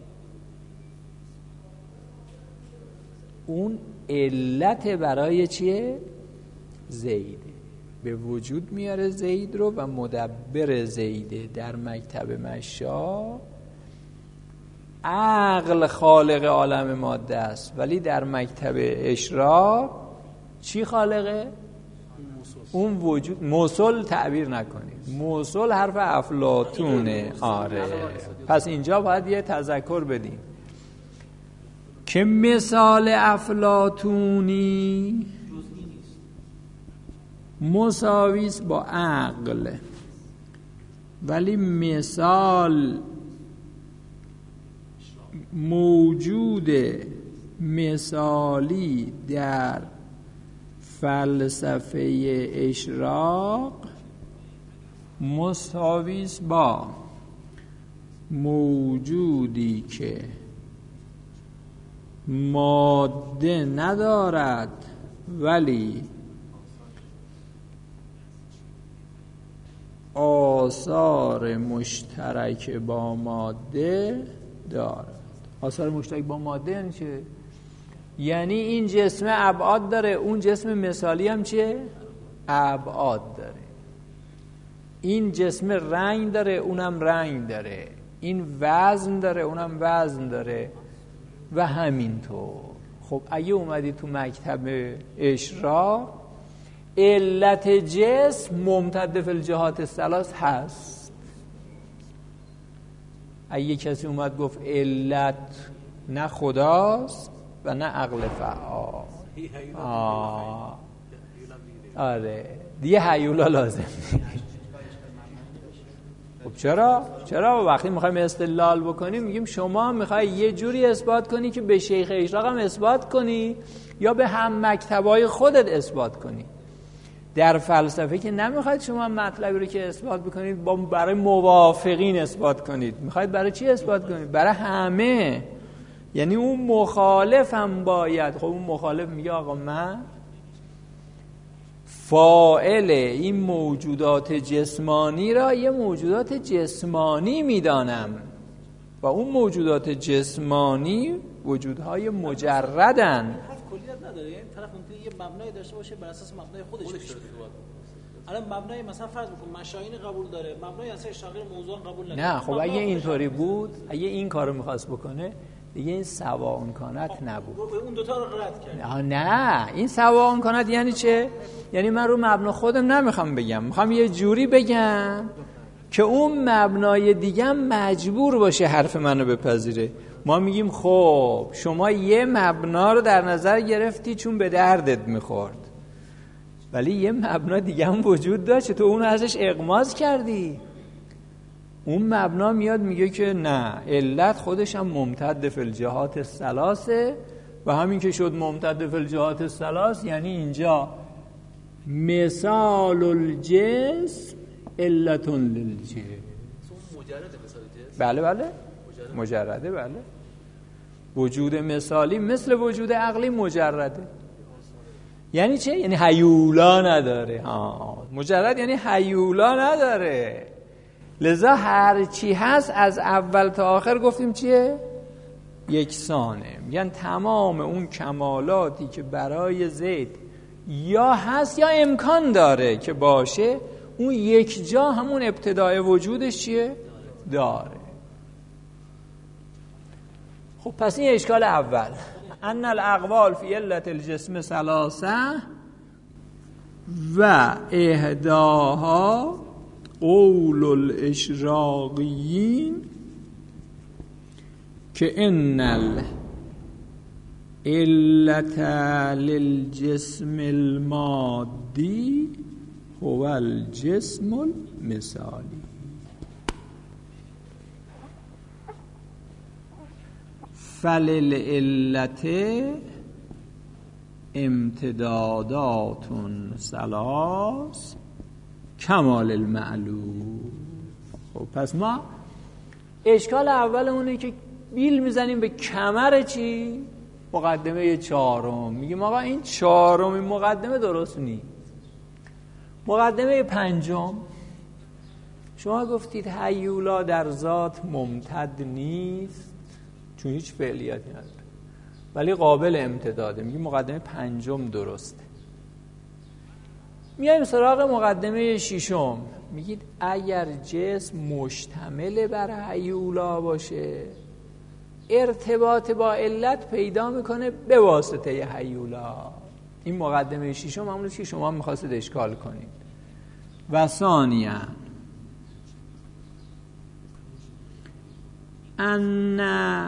اون علت برای چیه؟ زیده. به وجود میاره زید رو و مدبر زیده. در مکتب مشا عقل خالق عالم ماده است، ولی در مکتب اشراق چی خالقه؟ اون وجود. موصل تعبیر نکنید، موصل حرف افلاطونه. آره، پس اینجا باید یه تذکر بدیم که مثال افلاطونی مساویس با عقل، ولی مثال موجود مثالی در فلسفه اشراق مساویس با موجودی که ماده ندارد ولی آثار مشترک با ماده دارد. آثار مشترک با ماده یعنی چه؟ یعنی این جسم ابعاد داره، اون جسم مثالی هم چیه؟ ابعاد داره. این جسم رنگ داره، اونم رنگ داره. این وزن داره، اونم وزن داره و همینطور. خب اگه اومدی تو مکتب اشراق علت جسم ممتد فی الجهات الثلاث هست. اگه کسی اومد گفت علت نه خداست و نه عقل فعال، آه آره دیگه هیولا لازم. خب چرا؟ چرا وقتی میخوایم استدلال بکنیم میگیم شما میخوای یه جوری اثبات کنی که به شیخ اشراق هم اثبات کنی یا به هم مکتبای خودت اثبات کنی. در فلسفه که نمیخواید شما مطلبی رو که اثبات بکنید با برای موافقین اثبات کنید، میخواید برای چی اثبات کنید؟ برای همه. یعنی اون مخالف هم باید، خب اون مخالف میگه آقا من فاعل این موجودات جسمانی را یه موجودات جسمانی میدانم و اون موجودات جسمانی وجودهای مجردن. کلیت نداره، یعنی طرف ممکنه یه مبنای داشته باشه بر اساس مبنای خودش بشه. الان مبنای مثلا فرض بکن مشاهین قبول داره، مبنای اصلا اشتغال موضوع قبول نداره. نه خب اگه اینطوری بود، اگه این کارو می‌خواست بکنه دیگه این سواء کانت نبود. اون دوتا رو رد کرد. نه این سواء کانت یعنی چه؟ یعنی من رو مبنا خودم نمیخوام بگم، میخوام یه جوری بگم که اون مبنای دیگه مجبور باشه حرف منو بپذیره. ما میگیم خب شما یه مبنا رو در نظر گرفتی چون به دردت میخورد، ولی یه مبنا دیگه هم وجود داشت، تو اون ازش اغماض کردی. اون مبنا میاد میگه که نه، علت خودش هم ممتد فی الجهات الثلاثه و همین که شد ممتد فی الجهات الثلاث یعنی اینجا مثال الجسم علت للجسم. مجرد مثال جسم؟ بله بله مجرده. بله وجود مثالی مثل وجود عقلی مجرده. یعنی چه؟ یعنی هیولا نداره. ها مجرد یعنی هیولا نداره. لذا هر چی هست از اول تا آخر گفتیم چیه؟ یکسانه. یعنی تمام اون کمالاتی که برای زید یا هست یا امکان داره که باشه، اون یک جا همون ابتدای وجودش چیه؟ داره. خب پس این اشکال اول، ان الاقوال فی علت الجسم ثلاثه و احداها قول الاشراقیین که ان العلت للجسم المادی هو الجسم المثالی. فللعلت امتدادات ثلاث کمال المعلوم. خب پس ما اشکال اول اونه که بیل میزنیم به کمر چی؟ مقدمه چهارم. میگیم آقا این چهارمی مقدمه درست نیست. مقدمه پنجم شما گفتید هیولا در ذات ممتد نیست چون هیچ فعلیتی نداره ولی قابل امتداده. میگیم مقدمه پنجم درسته. میایم سراغ مقدمه ششم. میگید اگر جسم مشتمل بر هیولا باشه ارتباط با علت پیدا میکنه به واسطه هیولا. این مقدمه ششم همونه که شما میخواستید اشکال کنید. و ثانیاً ان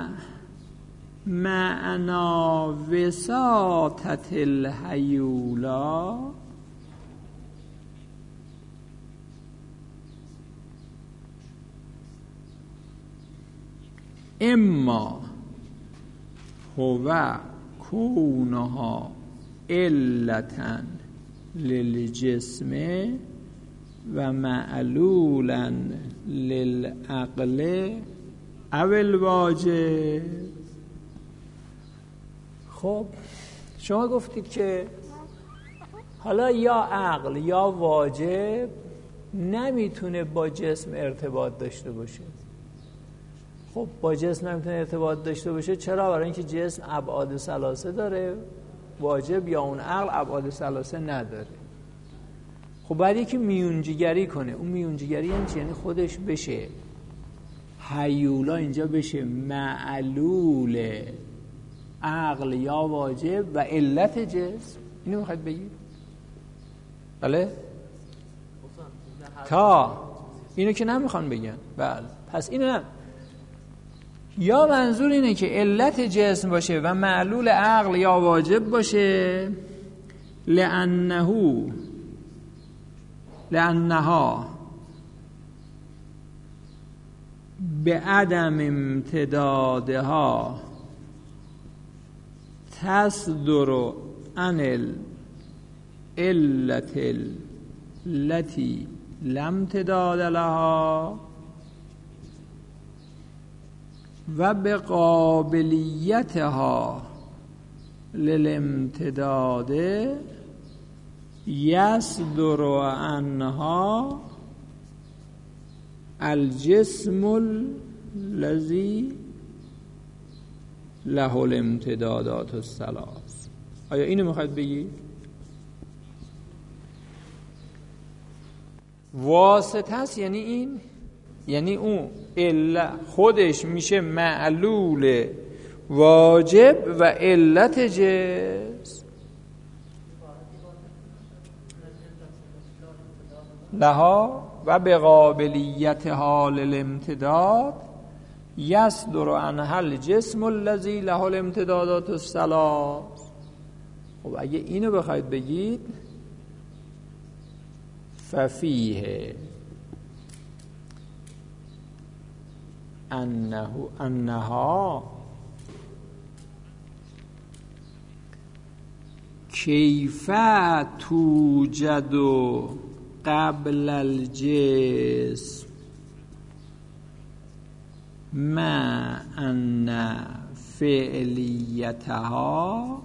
معنا وساطت الهیولا اما هو کونها علتا للجسم و معلولا للعقل او الواجب. خب شما گفتید که حالا یا عقل یا واجب نمیتونه با جسم ارتباط داشته باشه. خب با جسم نمیتونه ارتباط داشته باشه چرا؟ برای اینکه جسم ابعاد ثلاثه داره، واجب یا اون عقل ابعاد ثلاثه نداره. خب بعد یکی میونجیگری کنه. اون میونجیگری یعنی خودش بشه هیولا، اینجا بشه معلول عقل یا واجب و علت جسم. اینو میخواید بگید؟ بله؟ تا اینو که نمیخوان بگن. بله پس اینو نه. یا منظور اینه که علت جسم باشه و معلول عقل یا واجب باشه لأنه لأنها به عدم امتدادها تصدر عن علت التي لم امتداد لها و بقابلیتها للامتداد یصدر عنها الجسم الذی له الامتدادات الثلاث. آیا اینو میخواید بگی؟ واسطه است یعنی این، یعنی اون علت خودش میشه معلول واجب و علت جسم. لها و به قابلیت حال الامتداد یصدر عنها الجسم الذی له الامتدادات الثلاث. خب اگه اینو بخواید بگید ففیه انه انها کیف توجد قبل الجسم ما ان فعلیتها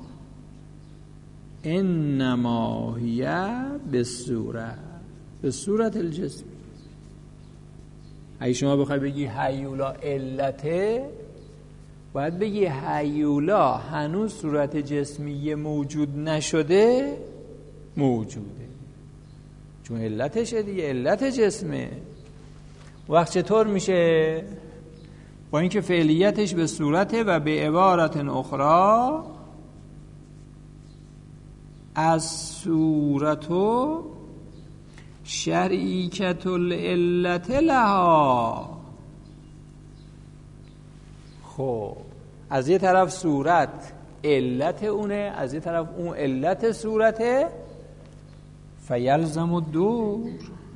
انما هی به صورت به صورت الجسم. اگه شما بخوای بگی هیولا علته، باید بگی هیولا هنوز صورت جسمی موجود نشده موجوده، چون علتشه دیگه، علت جسمه. وقت چطور میشه؟ با اینکه فعلیتش به صورته و به عبارت اخرى از صورتو شریکت العلت لها. خب از یه طرف صورت علت اونه، از یه طرف اون علت صورته، فیلزم الدور.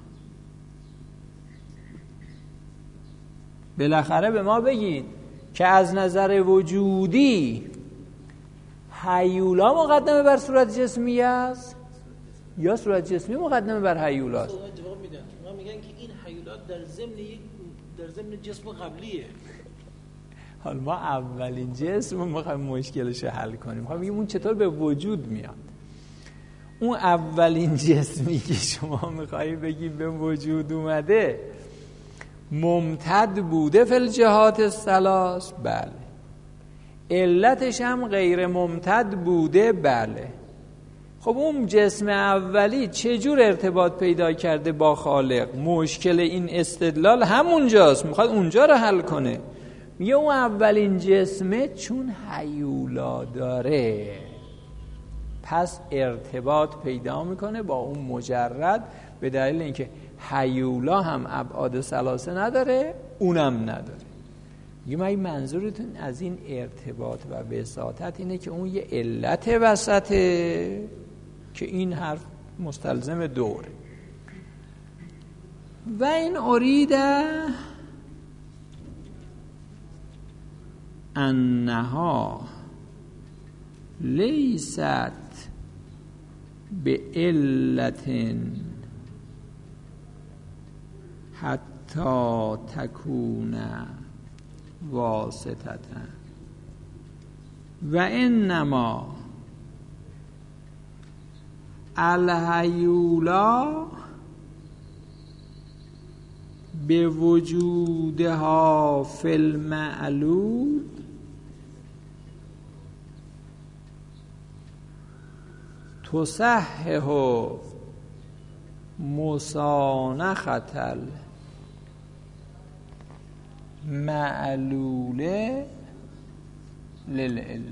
بالاخره به ما بگید که از نظر وجودی هیولا مقدمه بر صورت جسمی است یا صورت جسمی مقدمه بر هیولا است؟ جواب میدن. ما میگن که این هیولا در ضمن در ضمن جسم قبلیه. حالا ما اولین جسم رو میخوایم مشکلش رو حل کنیم، میخوایم بگیم اون چطور به وجود میاد. اون اولین جسمی که شما میخوایی بگی به وجود اومده ممتد بوده فی الجهات الثلاث، بله. علتش هم غیر ممتد بوده، بله. خب اون جسم اولی چجور ارتباط پیدا کرده با خالق؟ مشکل این استدلال همونجاست، میخواد اونجا رو حل کنه. میگه اون اولین جسمه چون هیولا داره پس ارتباط پیدا میکنه با اون مجرد، به دلیل اینکه هیولا هم ابعاد ثلاثه نداره اونم نداره. میگه من منظورتون از این ارتباط و وساطت اینه که اون یه علت وسطه که این حرف مستلزم دوره. و این اریده انها لیست به علت حتی تکون واسطه و انما الهیولا به وجودها فی المعلول تصحح مسانخة المعلول للعله.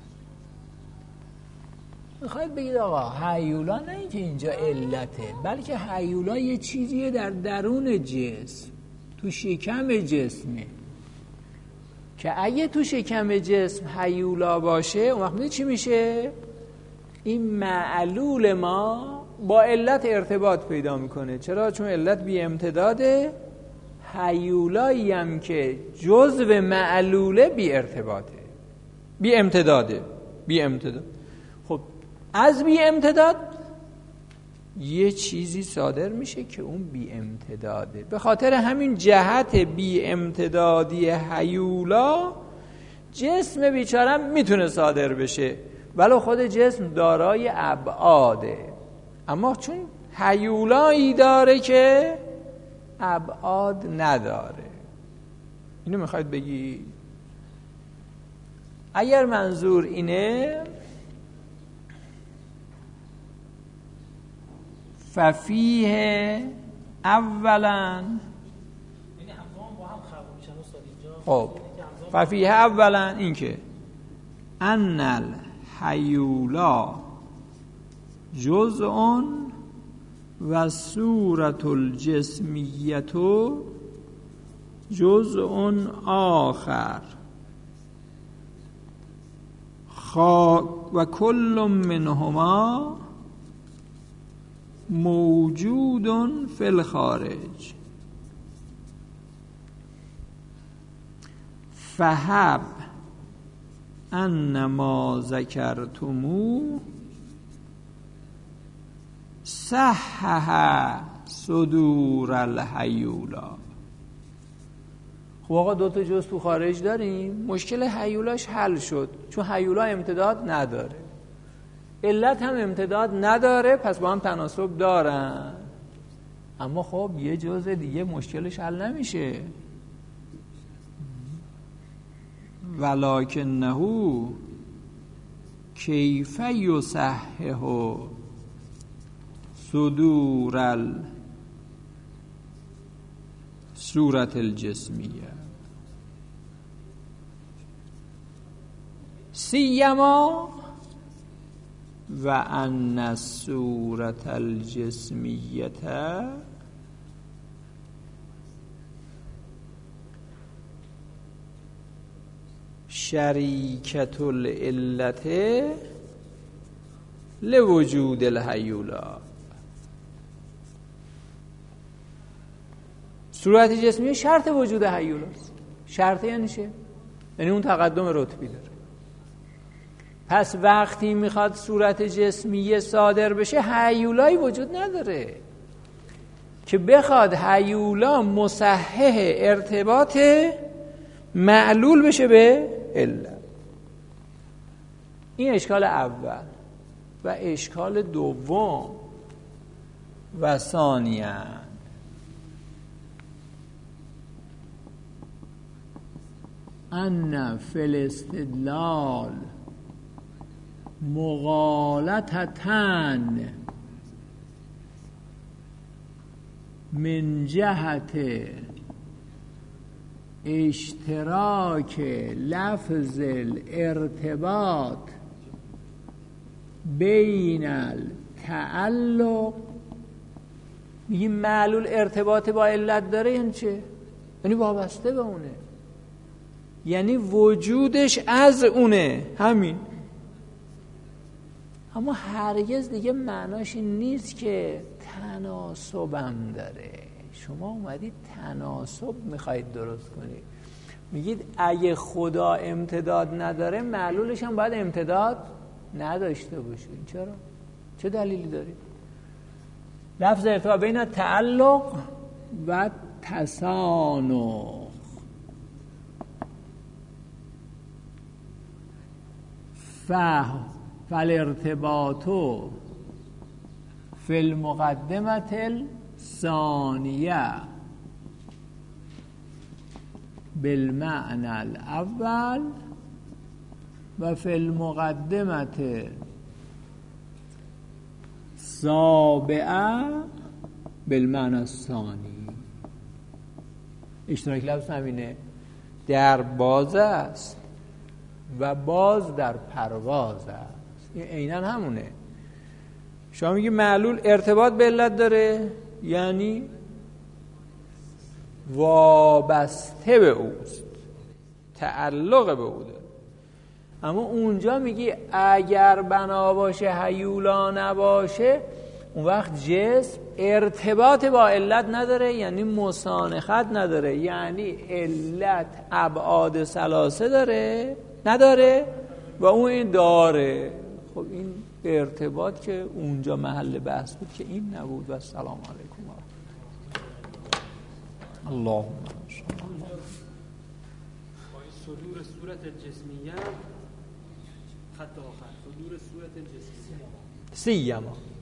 میخواید بگید آقا هیولا نه اینکه اینجا علته، بلکه هیولا یه چیزیه در درون جسم، تو شکم جسمه، که اگه تو شکم جسم هیولا باشه اون وقت چی میشه؟ این معلول ما با علت ارتباط پیدا میکنه. چرا؟ چون علت بی امتداده، هیولایی هم که جزو معلوله بی ارتباطه، بی امتداده، بی امتداد. خب از بی امتداد یه چیزی صادر میشه که اون بی امتداده. به خاطر همین جهت بی امتدادی هیولا جسم بیچاره میتونه صادر بشه، ولی خود جسم دارای ابعاده، اما چون هیولایی داره که ابعاد نداره. اینو میخواید بگی؟ اگر منظور اینه، ففیه اولا، خب ففیه اولا این که ان الحیولا جزء و صورت الجسمیت جزء آخر و کل منهما موجود فی الخارج فهب ان ما ذکرتمو صحح صدور الهیولا. خب آقا دو تا جزء تو خارج داریم، مشکل هیولاش حل شد چون هیولا امتداد نداره، علت هم امتداد نداره، پس با هم تناسب دارن. اما خب یه جزء دیگه مشکلش حل نمیشه. ولکنه کیف یصحح صدور الصورت الجسمیه سیما و ان الصورت الجسمیت شریکت العلت لوجود الهیولا. صورت جسمی شرط وجود هیولاست. شرط یعنی چه؟ یعنی اون تقدم رتبی داره. پس وقتی میخواد صورت جسمی صادر بشه هیولایی وجود نداره که بخواد هیولا مصحح ارتباط معلول بشه به علت. این اشکال اول. و اشکال دوم و ثانیاً ان فی الاستدلال مغالطتن من جهت اشتراک لفظ الارتباط بین التعلق. میگیم معلول ارتباط با علت داره یعنی چه؟ یعنی وابسته به اونه، یعنی وجودش از اونه، همین. اما هرگز دیگه معناش این نیست که تناسبم داره. شما اومدید تناسب میخواید درست کنید، میگید اگه خدا امتداد نداره معلولش هم باید امتداد نداشته باشه. چرا؟ چه دلیلی دارید؟ لفظ ارتباط بین تعلق و تسانخ. فالارتباط فی المقدمة الثانیه بالمعنى الاول و فی المقدمة السابعه بالمعنى الثانی. اشتراک لفظ همینه، در باز است و باز در پرواز است. این عیناً همونه. شما میگی معلول ارتباط به علت داره یعنی وابسته به اوست، تعلق به او داره. اما اونجا میگی اگر بنا باشه هیولا نباشه، اون وقت جسم ارتباط با علت نداره، یعنی مسانخت نداره، یعنی علت ابعاد ثلاثه داره نداره و اون این داره. خب این ارتباط که اونجا محل بحث بود که این نبود. و السلام علیکم و اللهم صدور صورت الجسمیه خط آخر صدور صورت الجسمیه سیما